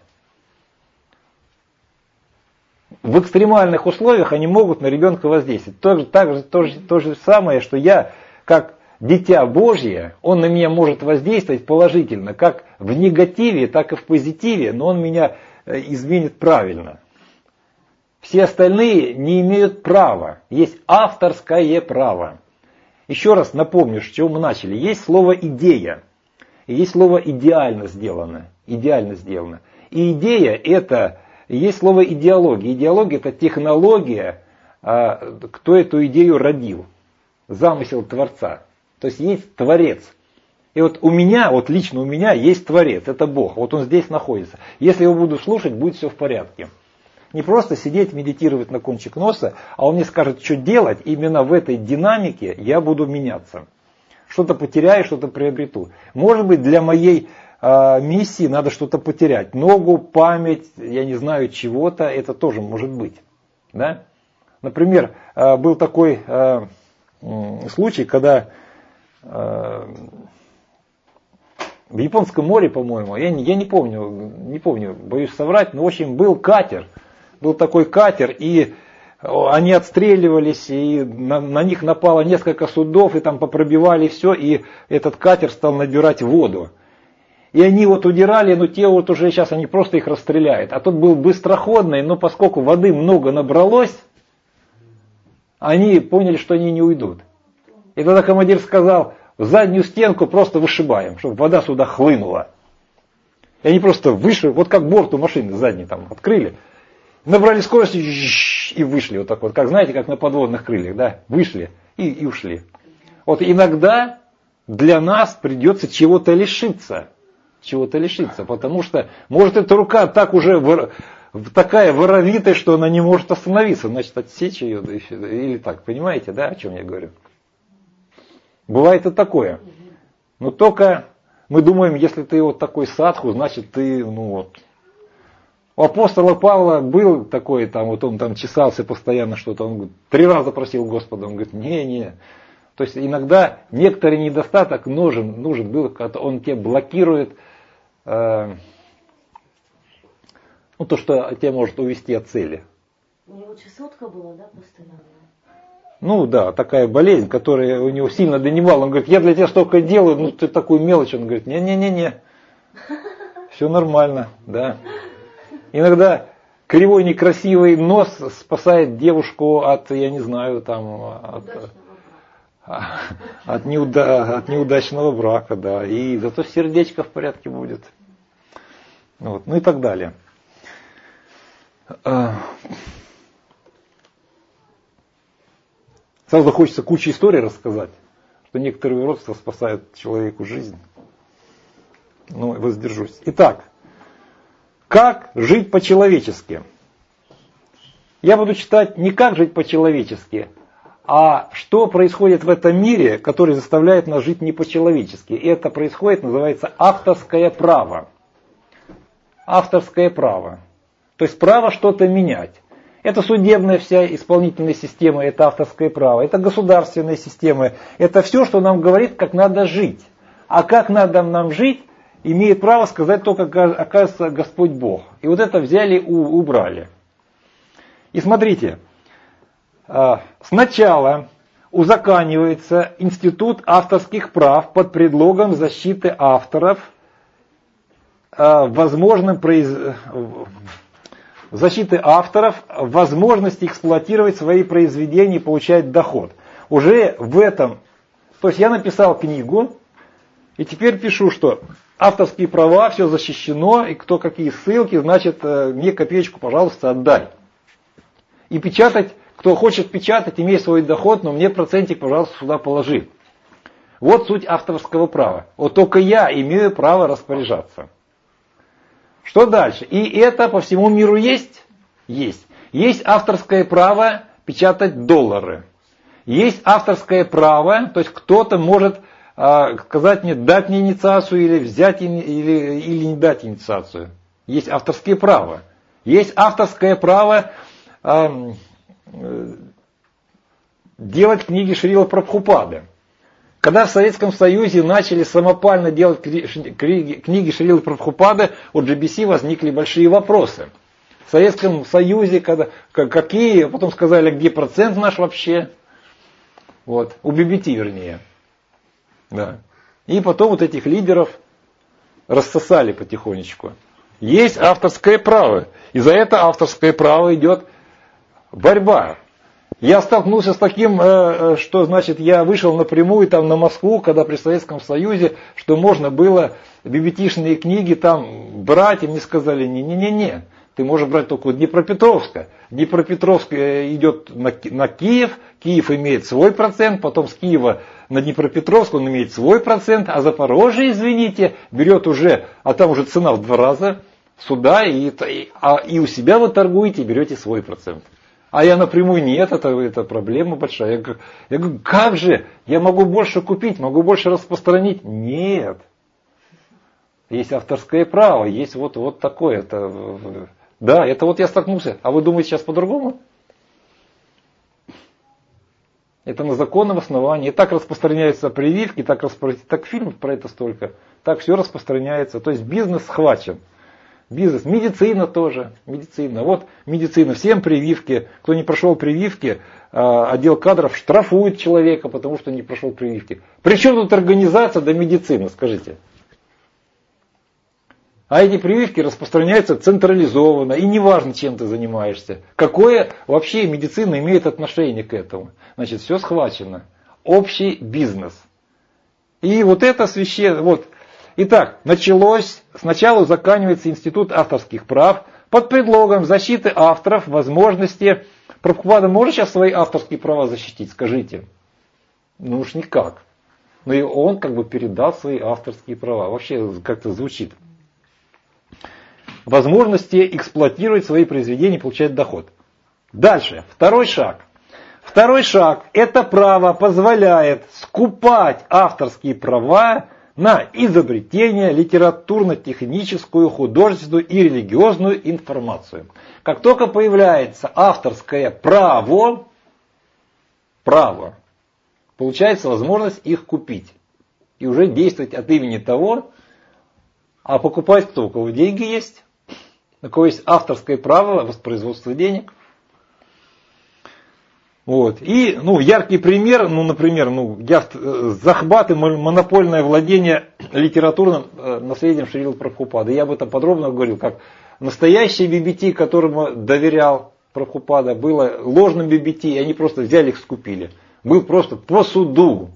В экстремальных условиях они могут на ребенка воздействовать. То же самое, что я, как дитя Божье, он на меня может воздействовать положительно, как в негативе, так и в позитиве, но он меня изменит правильно. Все остальные не имеют права. Есть авторское право. Еще раз напомню, с чего мы начали. Есть слово «идея». И есть слово «идеально сделано». Идеально сделано. И идея это, есть слово «идеология». Идеология это технология, кто эту идею родил. Замысел Творца. То есть есть Творец. И вот у меня, вот лично у меня есть Творец, это Бог. Вот он здесь находится. Если его буду слушать, будет все в порядке. Не просто сидеть, медитировать на кончик носа, а он мне скажет, что делать. Именно в этой динамике я буду меняться. Что-то потеряю, что-то приобрету. Может быть, для моей миссии надо что-то потерять. Ногу, память, я не знаю чего-то, это тоже может быть. Да? Например, был такой случай, когда в Японском море, по-моему, я не помню, боюсь соврать, но в общем был катер. Был такой катер, и они отстреливались, и на них напало несколько судов, и там попробивали все, и этот катер стал набирать воду. И они вот удирали, но те вот уже сейчас они просто их расстреляют. А тот был быстроходный, но поскольку воды много набралось, они поняли, что они не уйдут. И тогда командир сказал, в заднюю стенку просто вышибаем, чтобы вода сюда хлынула. И они просто вышли, вот как борт у машины задней там открыли, набрали скорость и вышли вот так вот, как знаете, как на подводных крыльях, да, вышли и ушли. Вот иногда для нас придется чего-то лишиться, потому что, может, эта рука так уже такая воровитая, что она не может остановиться, значит, отсечь ее, или так, понимаете, да, о чем я говорю? Бывает и такое. Но только мы думаем, если ты вот такой садху, значит, ты, У апостола Павла был такой, вот он там чесался постоянно что-то, он говорит, 3 раза просил Господа, он говорит, не. То есть иногда некоторый недостаток нужен был, когда он тебе блокирует то, что тебя может увести от цели. У него чесотка была, да, постоянно? Да, такая болезнь, которая у него сильно донимала. Он говорит, я для тебя столько делаю, ты такую мелочь. Он говорит, не, все нормально, да. Иногда кривой некрасивый нос спасает девушку от, я не знаю, от неудачного брака, да. И зато сердечко в порядке будет. И так далее. Сразу хочется кучу историй рассказать, что некоторые уродства спасают человеку жизнь. Воздержусь. Итак, как жить по-человечески? Я буду читать не как жить по-человечески, а что происходит в этом мире, который заставляет нас жить не по-человечески. И это происходит, называется авторское право. Авторское право. То есть право что-то менять. Это судебная вся исполнительная система, это авторское право, это государственная система, это все, что нам говорит, как надо жить. А как надо нам жить, имеет право сказать только, оказывается, Господь Бог. И вот это взяли и убрали. И смотрите, сначала узаконивается институт авторских прав под предлогом защиты авторов защиты авторов, возможности эксплуатировать свои произведения и получать доход. Уже в этом, то есть я написал книгу, и теперь пишу, что авторские права, все защищено, и кто какие ссылки, значит, мне копеечку, пожалуйста, отдай. И печатать, кто хочет печатать, имеет свой доход, но мне процентик, пожалуйста, сюда положи. Вот суть авторского права. Вот только я имею право распоряжаться. Что дальше? И это по всему миру есть? Есть. Есть авторское право печатать доллары. Есть авторское право, то есть кто-то может сказать мне, дать мне инициацию или взять или не дать инициацию. Есть авторское право. Есть авторское право делать книги Шрила Прабхупады. Когда в Советском Союзе начали самопально делать книги Шрилы Прабхупады, у GBC возникли большие вопросы. В Советском Союзе, какие, потом сказали, где процент наш вообще, вот, у BBT вернее. Да. И потом вот этих лидеров рассосали потихонечку. Есть авторское право, и за это авторское право идет борьба. Я столкнулся с таким, что, значит, я вышел напрямую там на Москву, когда при Советском Союзе, что можно было BBT-шные книги там брать, и мне сказали, не-не-не, ты можешь брать только Днепропетровска. Днепропетровск идет на Киев, Киев имеет свой процент, потом с Киева на Днепропетровск он имеет свой процент, а Запорожье, извините, берет уже, а там уже цена в 2 раза, сюда, и у себя вы торгуете, берете свой процент. А я напрямую, нет, это проблема большая. Я говорю, как же, я могу больше купить, могу больше распространить. Нет. Есть авторское право, есть вот такое. Да, это вот я столкнулся. А вы думаете сейчас по-другому? Это на законном основании. И так распространяются прививки, так фильмов про это столько. Так все распространяется. То есть бизнес схвачен. Бизнес, медицина тоже, медицина. Вот медицина, всем прививки. Кто не прошел прививки, отдел кадров штрафует человека, потому что не прошел прививки. Причем тут организация до медицины, скажите? А эти прививки распространяются централизованно, и неважно, чем ты занимаешься. Какое вообще медицина имеет отношение к этому? Значит, все схвачено. Общий бизнес. И вот это священно, вот. Итак, началось, сначала узаконивается институт авторских прав под предлогом защиты авторов, возможности. Прабхупада может сейчас свои авторские права защитить, скажите? Ну уж никак. Но и он как бы передал свои авторские права. Вообще как-то звучит. Возможности эксплуатировать свои произведения, получать доход. Дальше, второй шаг. Второй шаг. Это право позволяет скупать авторские права на изобретение, литературно-техническую, художественную и религиозную информацию. Как только появляется авторское право, получается возможность их купить. И уже действовать от имени того, а покупать кто? У кого деньги есть, у кого есть авторское право воспроизводства денег. Вот. И, яркий пример, например, захват и монопольное владение литературным наследием Шрилы Прабхупады. Я об этом подробно говорил, как настоящее BBT, которому доверял Прабхупада, было ложным BBT, и они просто взяли их, скупили. Был просто по суду.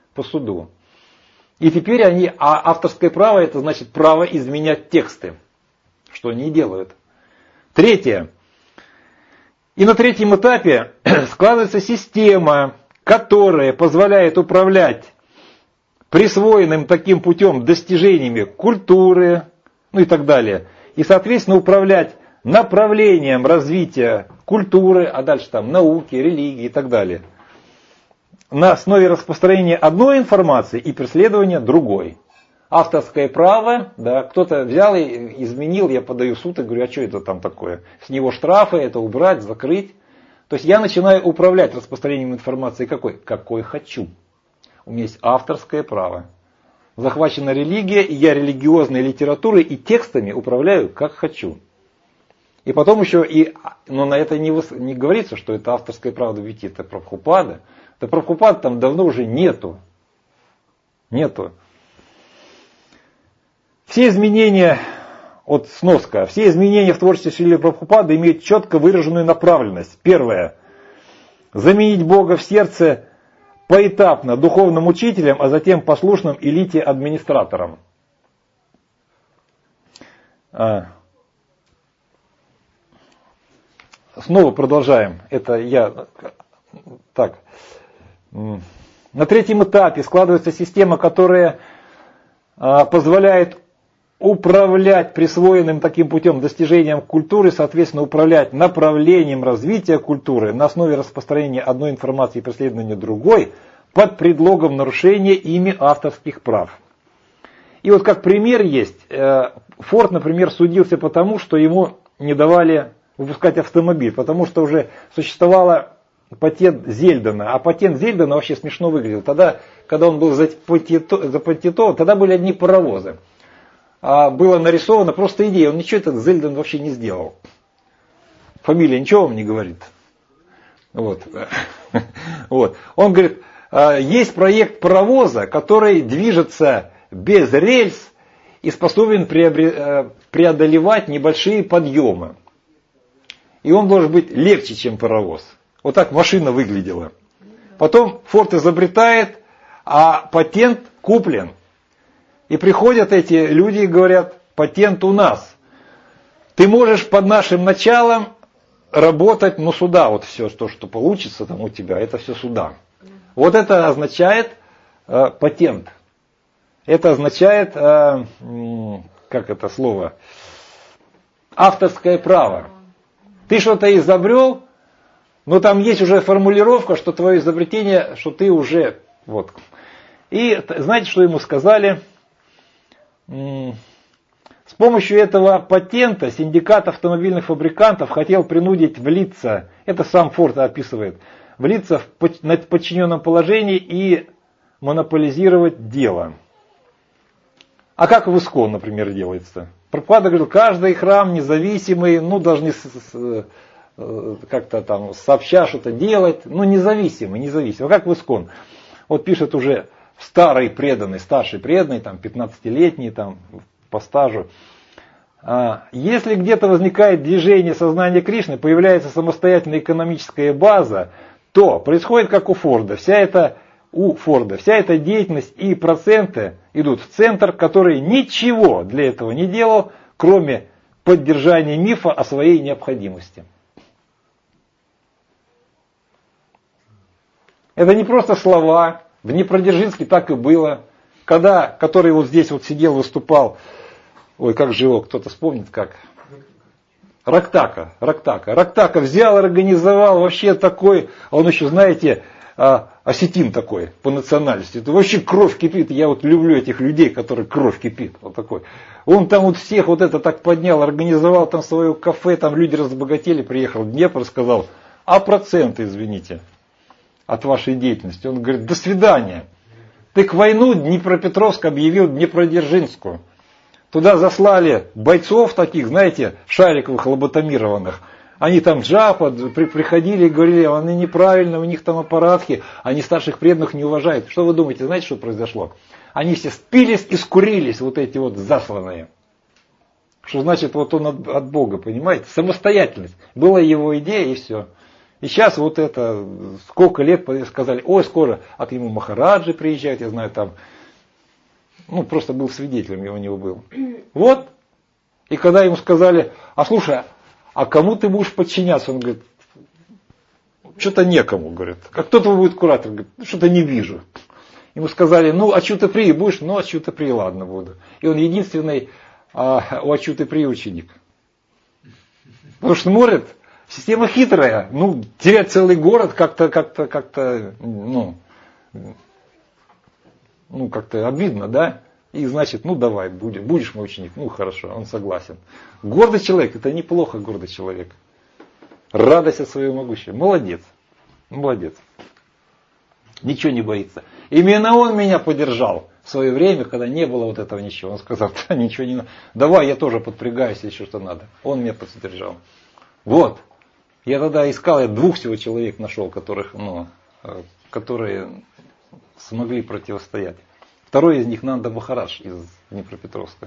И теперь авторское право, это значит право изменять тексты, что они и делают. Третье. И на третьем этапе складывается система, которая позволяет управлять присвоенным таким путем достижениями культуры, и так далее. И, соответственно, управлять направлением развития культуры, а дальше там науки, религии и так далее. На основе распространения одной информации и преследования другой. Авторское право, да, кто-то взял и изменил, я подаю в суд и говорю, а что это там такое? С него штрафы, это убрать, закрыть. То есть я начинаю управлять распространением информации какой хочу. У меня есть авторское право. захвачена религия, и я религиозной литературой и текстами управляю как хочу. И потом еще, но на это не говорится, что это авторское право ввести, это Прабхупада. Да Прабхупада там давно уже нету. Нету. Все изменения, от сноска, все изменения в творчестве Шрилы Прабхупады имеют четко выраженную направленность. Первое. Заменить Бога в сердце поэтапно духовным учителем, а затем послушным элите-администратором. Снова продолжаем. Это я так. На третьем этапе складывается система, которая позволяет управлять присвоенным таким путем достижением культуры, соответственно, управлять направлением развития культуры на основе распространения одной информации и преследования другой под предлогом нарушения ими авторских прав. И вот как пример есть, Форд, например, судился потому, что ему не давали выпускать автомобиль, потому что уже существовала патент Зельдена, а патент Зельдена вообще смешно выглядел. Тогда, когда он был запатентован, тогда были одни паровозы. А было нарисовано просто идея, он ничего этот Зельден вообще не сделал. Фамилия ничего вам не говорит. Вот. Вот. Он говорит, есть проект паровоза, который движется без рельс и способен преодолевать небольшие подъемы. И он должен быть легче, чем паровоз. Вот так машина выглядела. Потом Форд изобретает, а патент куплен. И приходят эти люди и говорят, патент у нас. Ты можешь под нашим началом работать, но суда, вот все, то, что получится там у тебя, это все суда. Вот это означает патент. Это означает, как это слово, авторское право. Ты что-то изобрел, но там есть уже формулировка, что твое изобретение, что ты уже, вот. И знаете, что ему сказали? С помощью этого патента синдикат автомобильных фабрикантов хотел принудить влиться, это сам Форд описывает, влиться в подчиненном положении и монополизировать дело. А как в ИСККОН, например, делается? Прабхупада говорил, каждый храм независимый, должны как-то там сообща что-то делать, независимый. А как в ИСККОН? Вот пишет уже старший преданный, там 15-летний, там по стажу. Если где-то возникает движение сознания Кришны, появляется самостоятельная экономическая база, то происходит как у Форда. Вся эта деятельность и проценты идут в центр, который ничего для этого не делал, кроме поддержания мифа о своей необходимости. Это не просто слова. В Днепродзержинске так и было. Который вот здесь вот сидел, выступал, как же его, кто-то вспомнит как? Рактака. Рактака взял, организовал вообще такой, он еще, знаете, осетин такой по национальности. Это вообще кровь кипит. Я вот люблю этих людей, которые кровь кипит. Вот такой. Он там вот всех вот это так поднял, организовал там свое кафе, там люди разбогатели, приехал в Днепр, сказал, а проценты, извините, от вашей деятельности. Он говорит, до свидания. Так войну Днепропетровск объявил Днепродзержинскую. Туда заслали бойцов таких, знаете, шариковых, лоботомированных. Они там джапа приходили и говорили, они неправильно, у них там аппаратки, они старших преданных не уважают. Что вы думаете, знаете, что произошло? Они все спились и скурились, вот эти вот засланные. Что значит, вот он от Бога, понимаете? Самостоятельность. Была его идея и все. И сейчас вот это, сколько лет сказали, скоро от ему Махараджи приезжают, я знаю, там, просто был свидетелем, я у него был. Вот. И когда ему сказали, слушай, а кому ты будешь подчиняться? Он говорит, что-то некому, говорит. А кто твой будет куратор? Говорит, что-то не вижу. Ему сказали, Ачюта-При будешь? Ачюта-При, ладно, буду. И он единственный у Ачюты-При ученик. Потому что смотрит, система хитрая. Терять целый город как-то обидно, да? И значит, давай, будешь мой ученик. Хорошо, он согласен. Гордый человек, это неплохо, гордый человек. Радость от своего могущества. Молодец. Ничего не боится. Именно он меня поддержал. в свое время, когда не было вот этого ничего. Он сказал, да, ничего не надо. Давай, я тоже подпрягаюсь, если что-то надо. Он меня поддержал. Вот. Я тогда искал, я 2 всего человек нашел, которые смогли противостоять. Второй из них Нанда Махарадж из Днепропетровска.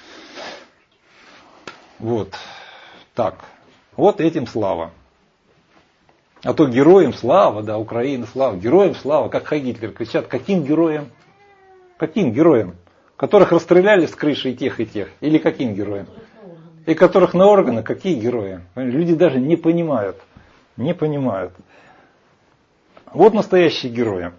Вот. Так. Вот этим слава. А то героям слава, да, Украина слава. Героям слава, как Хай Гитлер кричат. Каким героям? Каким героям? Которых расстреляли с крыши и тех, и тех. Или каким героям? И которых на органы, какие герои? Люди даже не понимают. Не понимают. Вот настоящие герои.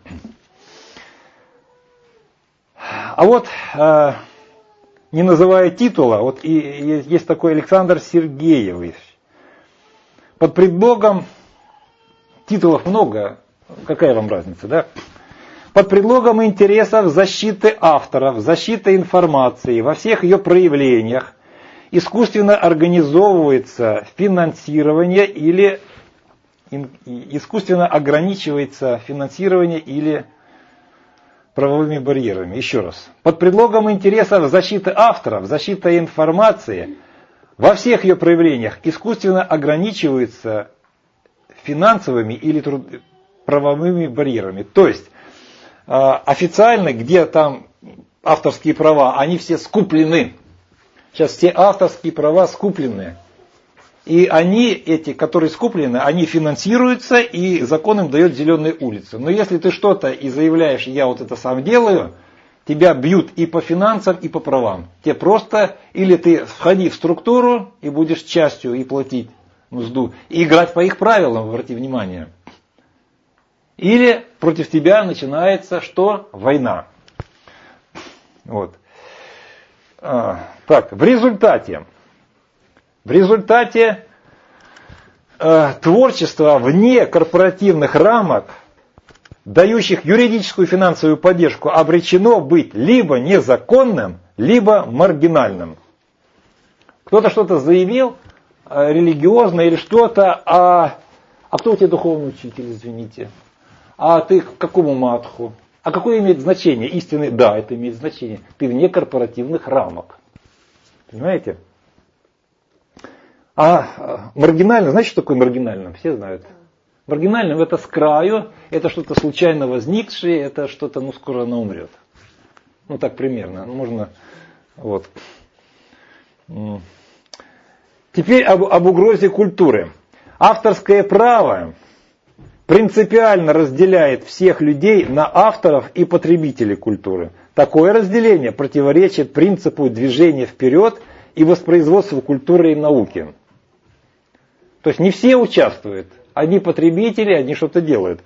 А вот, не называя титула, вот и есть такой Александр Сергеевич. Под предлогом, титулов много, какая вам разница, да? Под предлогом интересов защиты авторов, защиты информации во всех ее проявлениях искусственно организовывается финансирование или искусственно ограничивается финансирование или правовыми барьерами. Еще раз. Под предлогом интересов защиты авторов, защиты информации во всех ее проявлениях искусственно ограничивается финансовыми или правовыми барьерами. То есть официально, где там авторские права, они все скуплены. Сейчас все авторские права скуплены. И они, эти, которые скуплены, они финансируются, и закон им дает зеленые улицы. Но если ты что-то и заявляешь, я вот это сам делаю, тебя бьют и по финансам, и по правам. Тебе просто, или ты входи в структуру и будешь частью и платить мзду, и играть по их правилам, обрати внимание. Или против тебя начинается что? Война. Вот. Так, в результате творчество вне корпоративных рамок, дающих юридическую и финансовую поддержку, обречено быть либо незаконным, либо маргинальным. Кто-то что-то заявил, религиозное или что-то, а кто у тебя духовный учитель, извините? А ты к какому матху? А какое имеет значение? Истинный? Да, это имеет значение. Ты вне корпоративных рамок. Понимаете? А маргинально, знаете, что такое маргинальным? Все знают. Маргинальным это с краю, это что-то случайно возникшее, это что-то, скоро оно умрет. Так примерно. Можно, вот. Теперь об угрозе культуры. Авторское право принципиально разделяет всех людей на авторов и потребителей культуры. Такое разделение противоречит принципу движения вперед и воспроизводству культуры и науки. То есть не все участвуют. Одни потребители, одни что-то делают.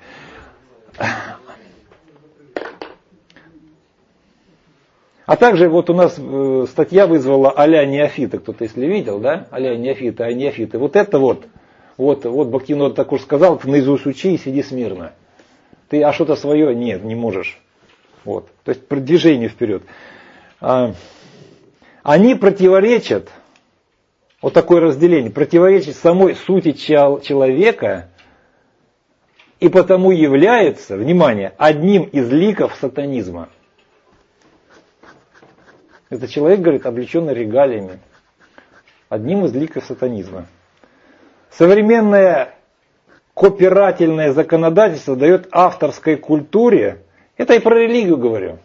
А также вот у нас статья вызвала а-ля неофиты. Кто-то если видел, да? А-ля неофиты, а неофиты. Вот это вот Бхактивинода Такур сказал, ты наизусть учи и сиди смирно. Ты, что-то свое? Нет, не можешь. Вот. То есть продвижение вперед. Они противоречат, вот такое разделение, противоречит самой сути человека и потому является, внимание, одним из ликов сатанизма. Это человек, говорит, облеченный регалиями. Одним из ликов сатанизма. Современное копирательное законодательство дает авторской культуре, это и про религию говорю,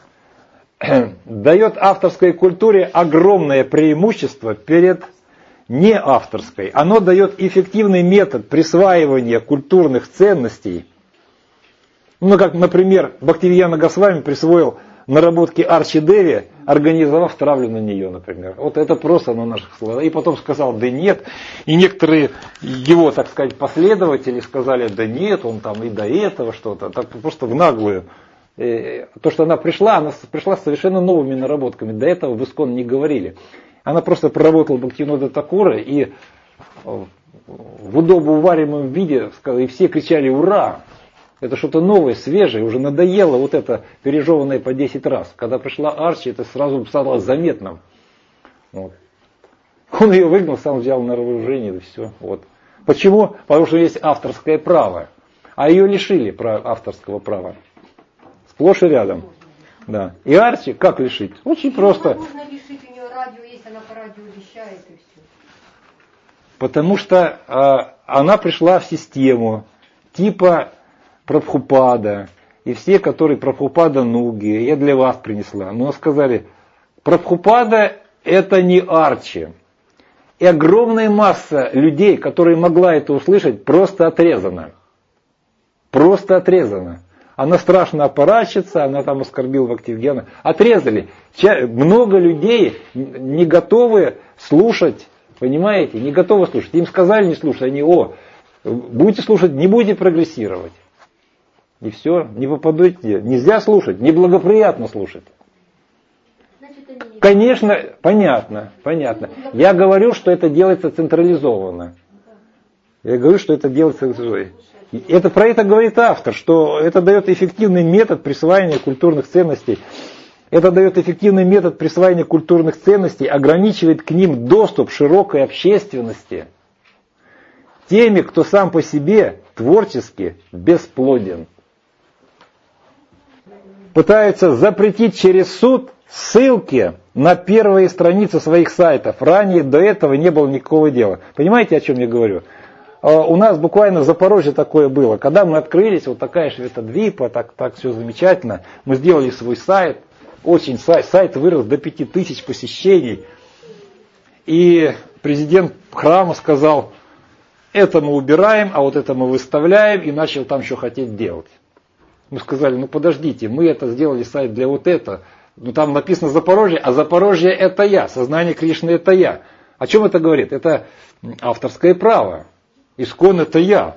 дает авторской культуре огромное преимущество перед неавторской. Оно дает эффективный метод присваивания культурных ценностей. Как, например, Бхактивинода Госвами присвоил наработки Арчи Деви, организовав травлю на нее, например. Вот это просто на наших словах. И потом сказал, да нет. И некоторые его, так сказать, последователи сказали, да нет, он там и до этого что-то. Так просто в наглую. То, что она пришла с совершенно новыми наработками. До этого в ИСККОН не говорили. Она просто проработала Бхактивинода Такура и в удобоваримом виде, и все кричали «Ура!». Это что-то новое, свежее, уже надоело вот это пережеванное по 10 раз. Когда пришла Арчи, это сразу стало заметным. Вот. Он ее выгнал, сам взял на вооружение, и все. Вот. Почему? Потому что есть авторское право. А ее лишили авторского права. Сплошь и рядом. Да. И Арчи как лишить? Очень просто. Можно решить, у нее радио есть, она по радио вещает и все. Потому что она пришла в систему типа Прабхупада. И все, которые Прабхупада Нуги, я для вас принесла. Но сказали, Прабхупада это не Арчи. И огромная масса людей, которые могла это услышать, просто отрезана. Просто отрезана. Она страшно аппаратчица, она там оскорбила Бхактивидьяна. Отрезали. Много людей не готовы слушать, понимаете, не готовы слушать. Им сказали не слушать, они, будете слушать, не будете прогрессировать. И все, не попадете. Нельзя слушать, неблагоприятно слушать. Конечно, понятно. Я говорю, что это делается централизованно. Это про это говорит автор, что это дает эффективный метод присваивания культурных ценностей. Это дает эффективный метод присваивания культурных ценностей, ограничивает к ним доступ широкой общественности теми, кто сам по себе творчески бесплоден. Пытаются запретить через суд ссылки на первые страницы своих сайтов. Ранее до этого не было никакого дела. Понимаете, о чем я говорю? У нас буквально в Запорожье такое было. Когда мы открылись, вот такая Шветадвипа, так все замечательно. Мы сделали свой сайт. Очень сайт вырос до 5000 посещений. И президент храма сказал, это мы убираем, а вот это мы выставляем. И начал там что хотеть делать. Мы сказали, подождите, мы это сделали сайт для вот этого. Там написано Запорожье, а Запорожье это я. Сознание Кришны это я. О чем это говорит? Это авторское право. Искон это я.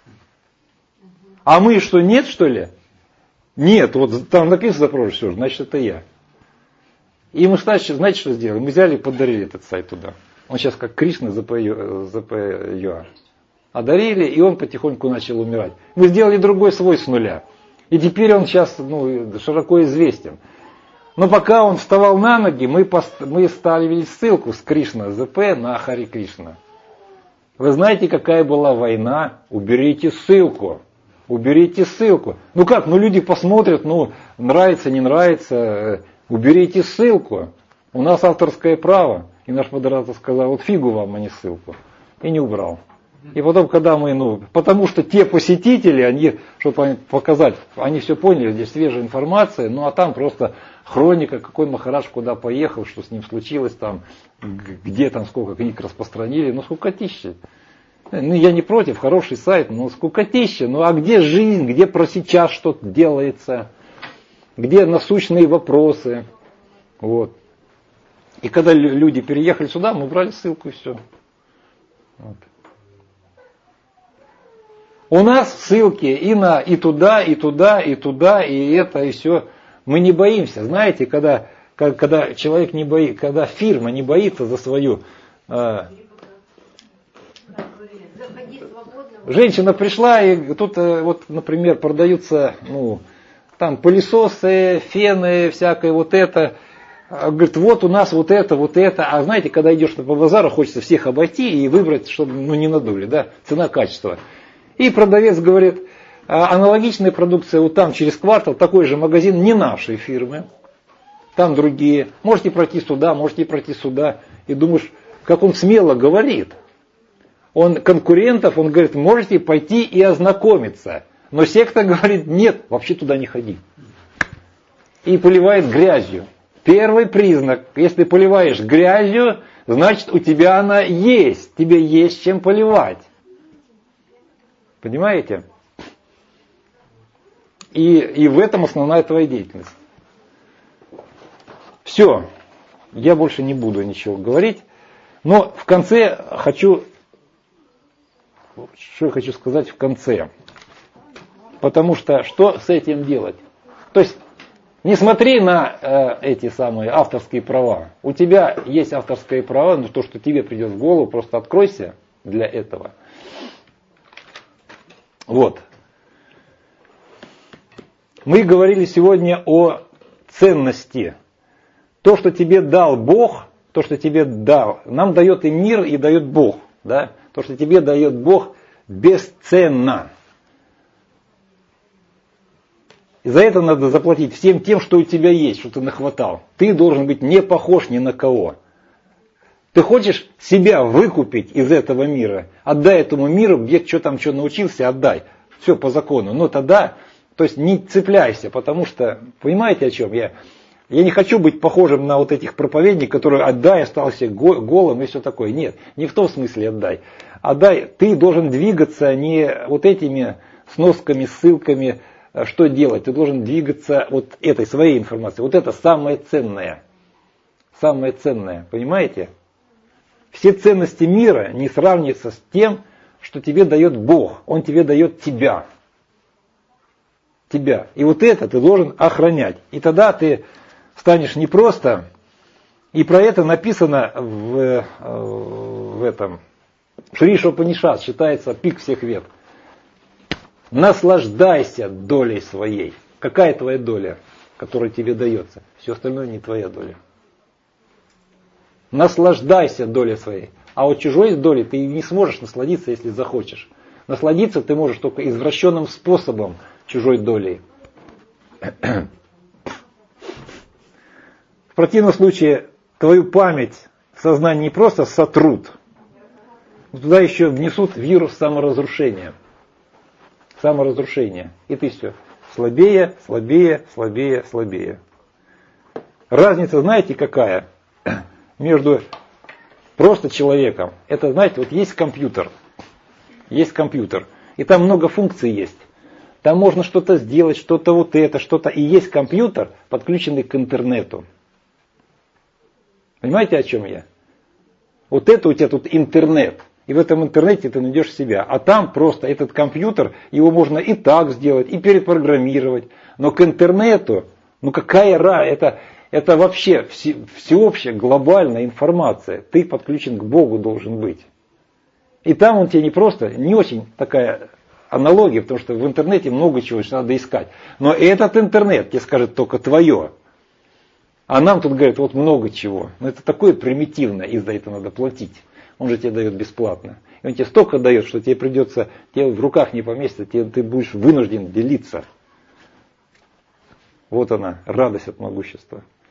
А мы что, нет, что ли? Нет, вот там написано Запорожье, все, значит это я. И мы, знаете, что сделали? Мы взяли и подарили этот сайт туда. Он сейчас как Кришна ЗП.ЮА. Одарили, и он потихоньку начал умирать. Мы сделали другой свой с нуля. И теперь он сейчас широко известен. Но пока он вставал на ноги, мы ставили ссылку с Кришна ЗП на Хари Кришна. Вы знаете, какая была война? Уберите ссылку. Уберите ссылку. Люди посмотрят, нравится, не нравится. Уберите ссылку. У нас авторское право. И наш модератор сказал, вот фигу вам, а не ссылку. И не убрал. И потом, когда мы, потому что те посетители, они, чтобы показать, они все поняли, здесь свежая информация, а там просто хроника, какой Махарадж куда поехал, что с ним случилось там, где там сколько книг распространили, скукотища. Я не против, хороший сайт, скукотища. А где жизнь, где про сейчас что-то делается, где насущные вопросы. Вот. И когда люди переехали сюда, мы брали ссылку и все. Вот. У нас ссылки и туда, и туда, и туда, и это, и все. Мы не боимся. Знаете, когда человек не боится, когда фирма не боится за свою... Женщина пришла, и тут, например, продаются, там пылесосы, фены, всякое вот это. Говорит, вот у нас вот это. А знаете, когда идешь по базару, хочется всех обойти и выбрать, чтобы не надули, да, цена-качество. И продавец говорит, аналогичная продукция вот там через квартал, такой же магазин не нашей фирмы, там другие. Можете пройти сюда, можете пройти сюда. И думаешь, как он смело говорит. Он конкурентов, он говорит, можете пойти и ознакомиться. Но секта говорит, нет, вообще туда не ходи. И поливает грязью. Первый признак, если ты поливаешь грязью, значит у тебя она есть. Тебе есть чем поливать. Понимаете? И в этом основная твоя деятельность. Все. Я больше не буду ничего говорить. Но в конце что я хочу сказать в конце. Потому что с этим делать? То есть не смотри на эти самые авторские права. У тебя есть авторские права, но то, что тебе придет в голову, просто откройся для этого. Вот. Мы говорили сегодня о ценности. То, что тебе дал Бог, то, что тебе дал, нам дает и мир, и дает Бог. Да? То, что тебе дает Бог, бесценно. И за это надо заплатить всем тем, что у тебя есть, что ты нахватал. Ты должен быть не похож ни на кого. Ты хочешь себя выкупить из этого мира, отдай этому миру, где что там, что научился, отдай. Все по закону. Но тогда, то есть не цепляйся, потому что, понимаете, о чем я? Я не хочу быть похожим на вот этих проповедников, которые отдай, остался голым и все такое. Нет, не в том смысле отдай. Отдай, ты должен двигаться не вот этими сносками, ссылками, что делать. Ты должен двигаться вот этой своей информацией. Вот это самое ценное. Самое ценное, понимаете? Все ценности мира не сравниваются с тем, что тебе дает Бог. Он тебе дает тебя. Тебя. И вот это ты должен охранять. И тогда ты станешь не просто, и про это написано в этом Шри Шопанишат, считается пик всех вед. Наслаждайся долей своей. Какая твоя доля, которая тебе дается? Все остальное не твоя доля. Наслаждайся долей своей. А от чужой доли ты не сможешь насладиться, если захочешь. Насладиться ты можешь только извращенным способом чужой долей. В противном случае твою память в сознании не просто сотрут, но туда еще внесут вирус саморазрушения. Саморазрушение. И ты все. Слабее, слабее, слабее, слабее. Разница, знаете, какая? Между просто человеком. Это, знаете, вот есть компьютер. Есть компьютер. И там много функций есть. Там можно что-то сделать, что-то вот это, что-то. И есть компьютер, подключенный к интернету. Понимаете, о чем я? Вот это у тебя тут интернет. И в этом интернете ты найдешь себя. А там просто этот компьютер, его можно и так сделать, и перепрограммировать. Но к интернету, ну какая разница? Это вообще всеобщая глобальная информация. Ты подключен к Богу должен быть. И там он тебе не просто, не очень такая аналогия, потому что в интернете много чего надо искать. Но этот интернет тебе скажет только твое. А нам тут говорят, вот много чего. Но это такое примитивное, и за это надо платить. Он же тебе дает бесплатно. И он тебе столько дает, что тебе придется, тебе в руках не поместится, ты будешь вынужден делиться. Вот она, радость от могущества.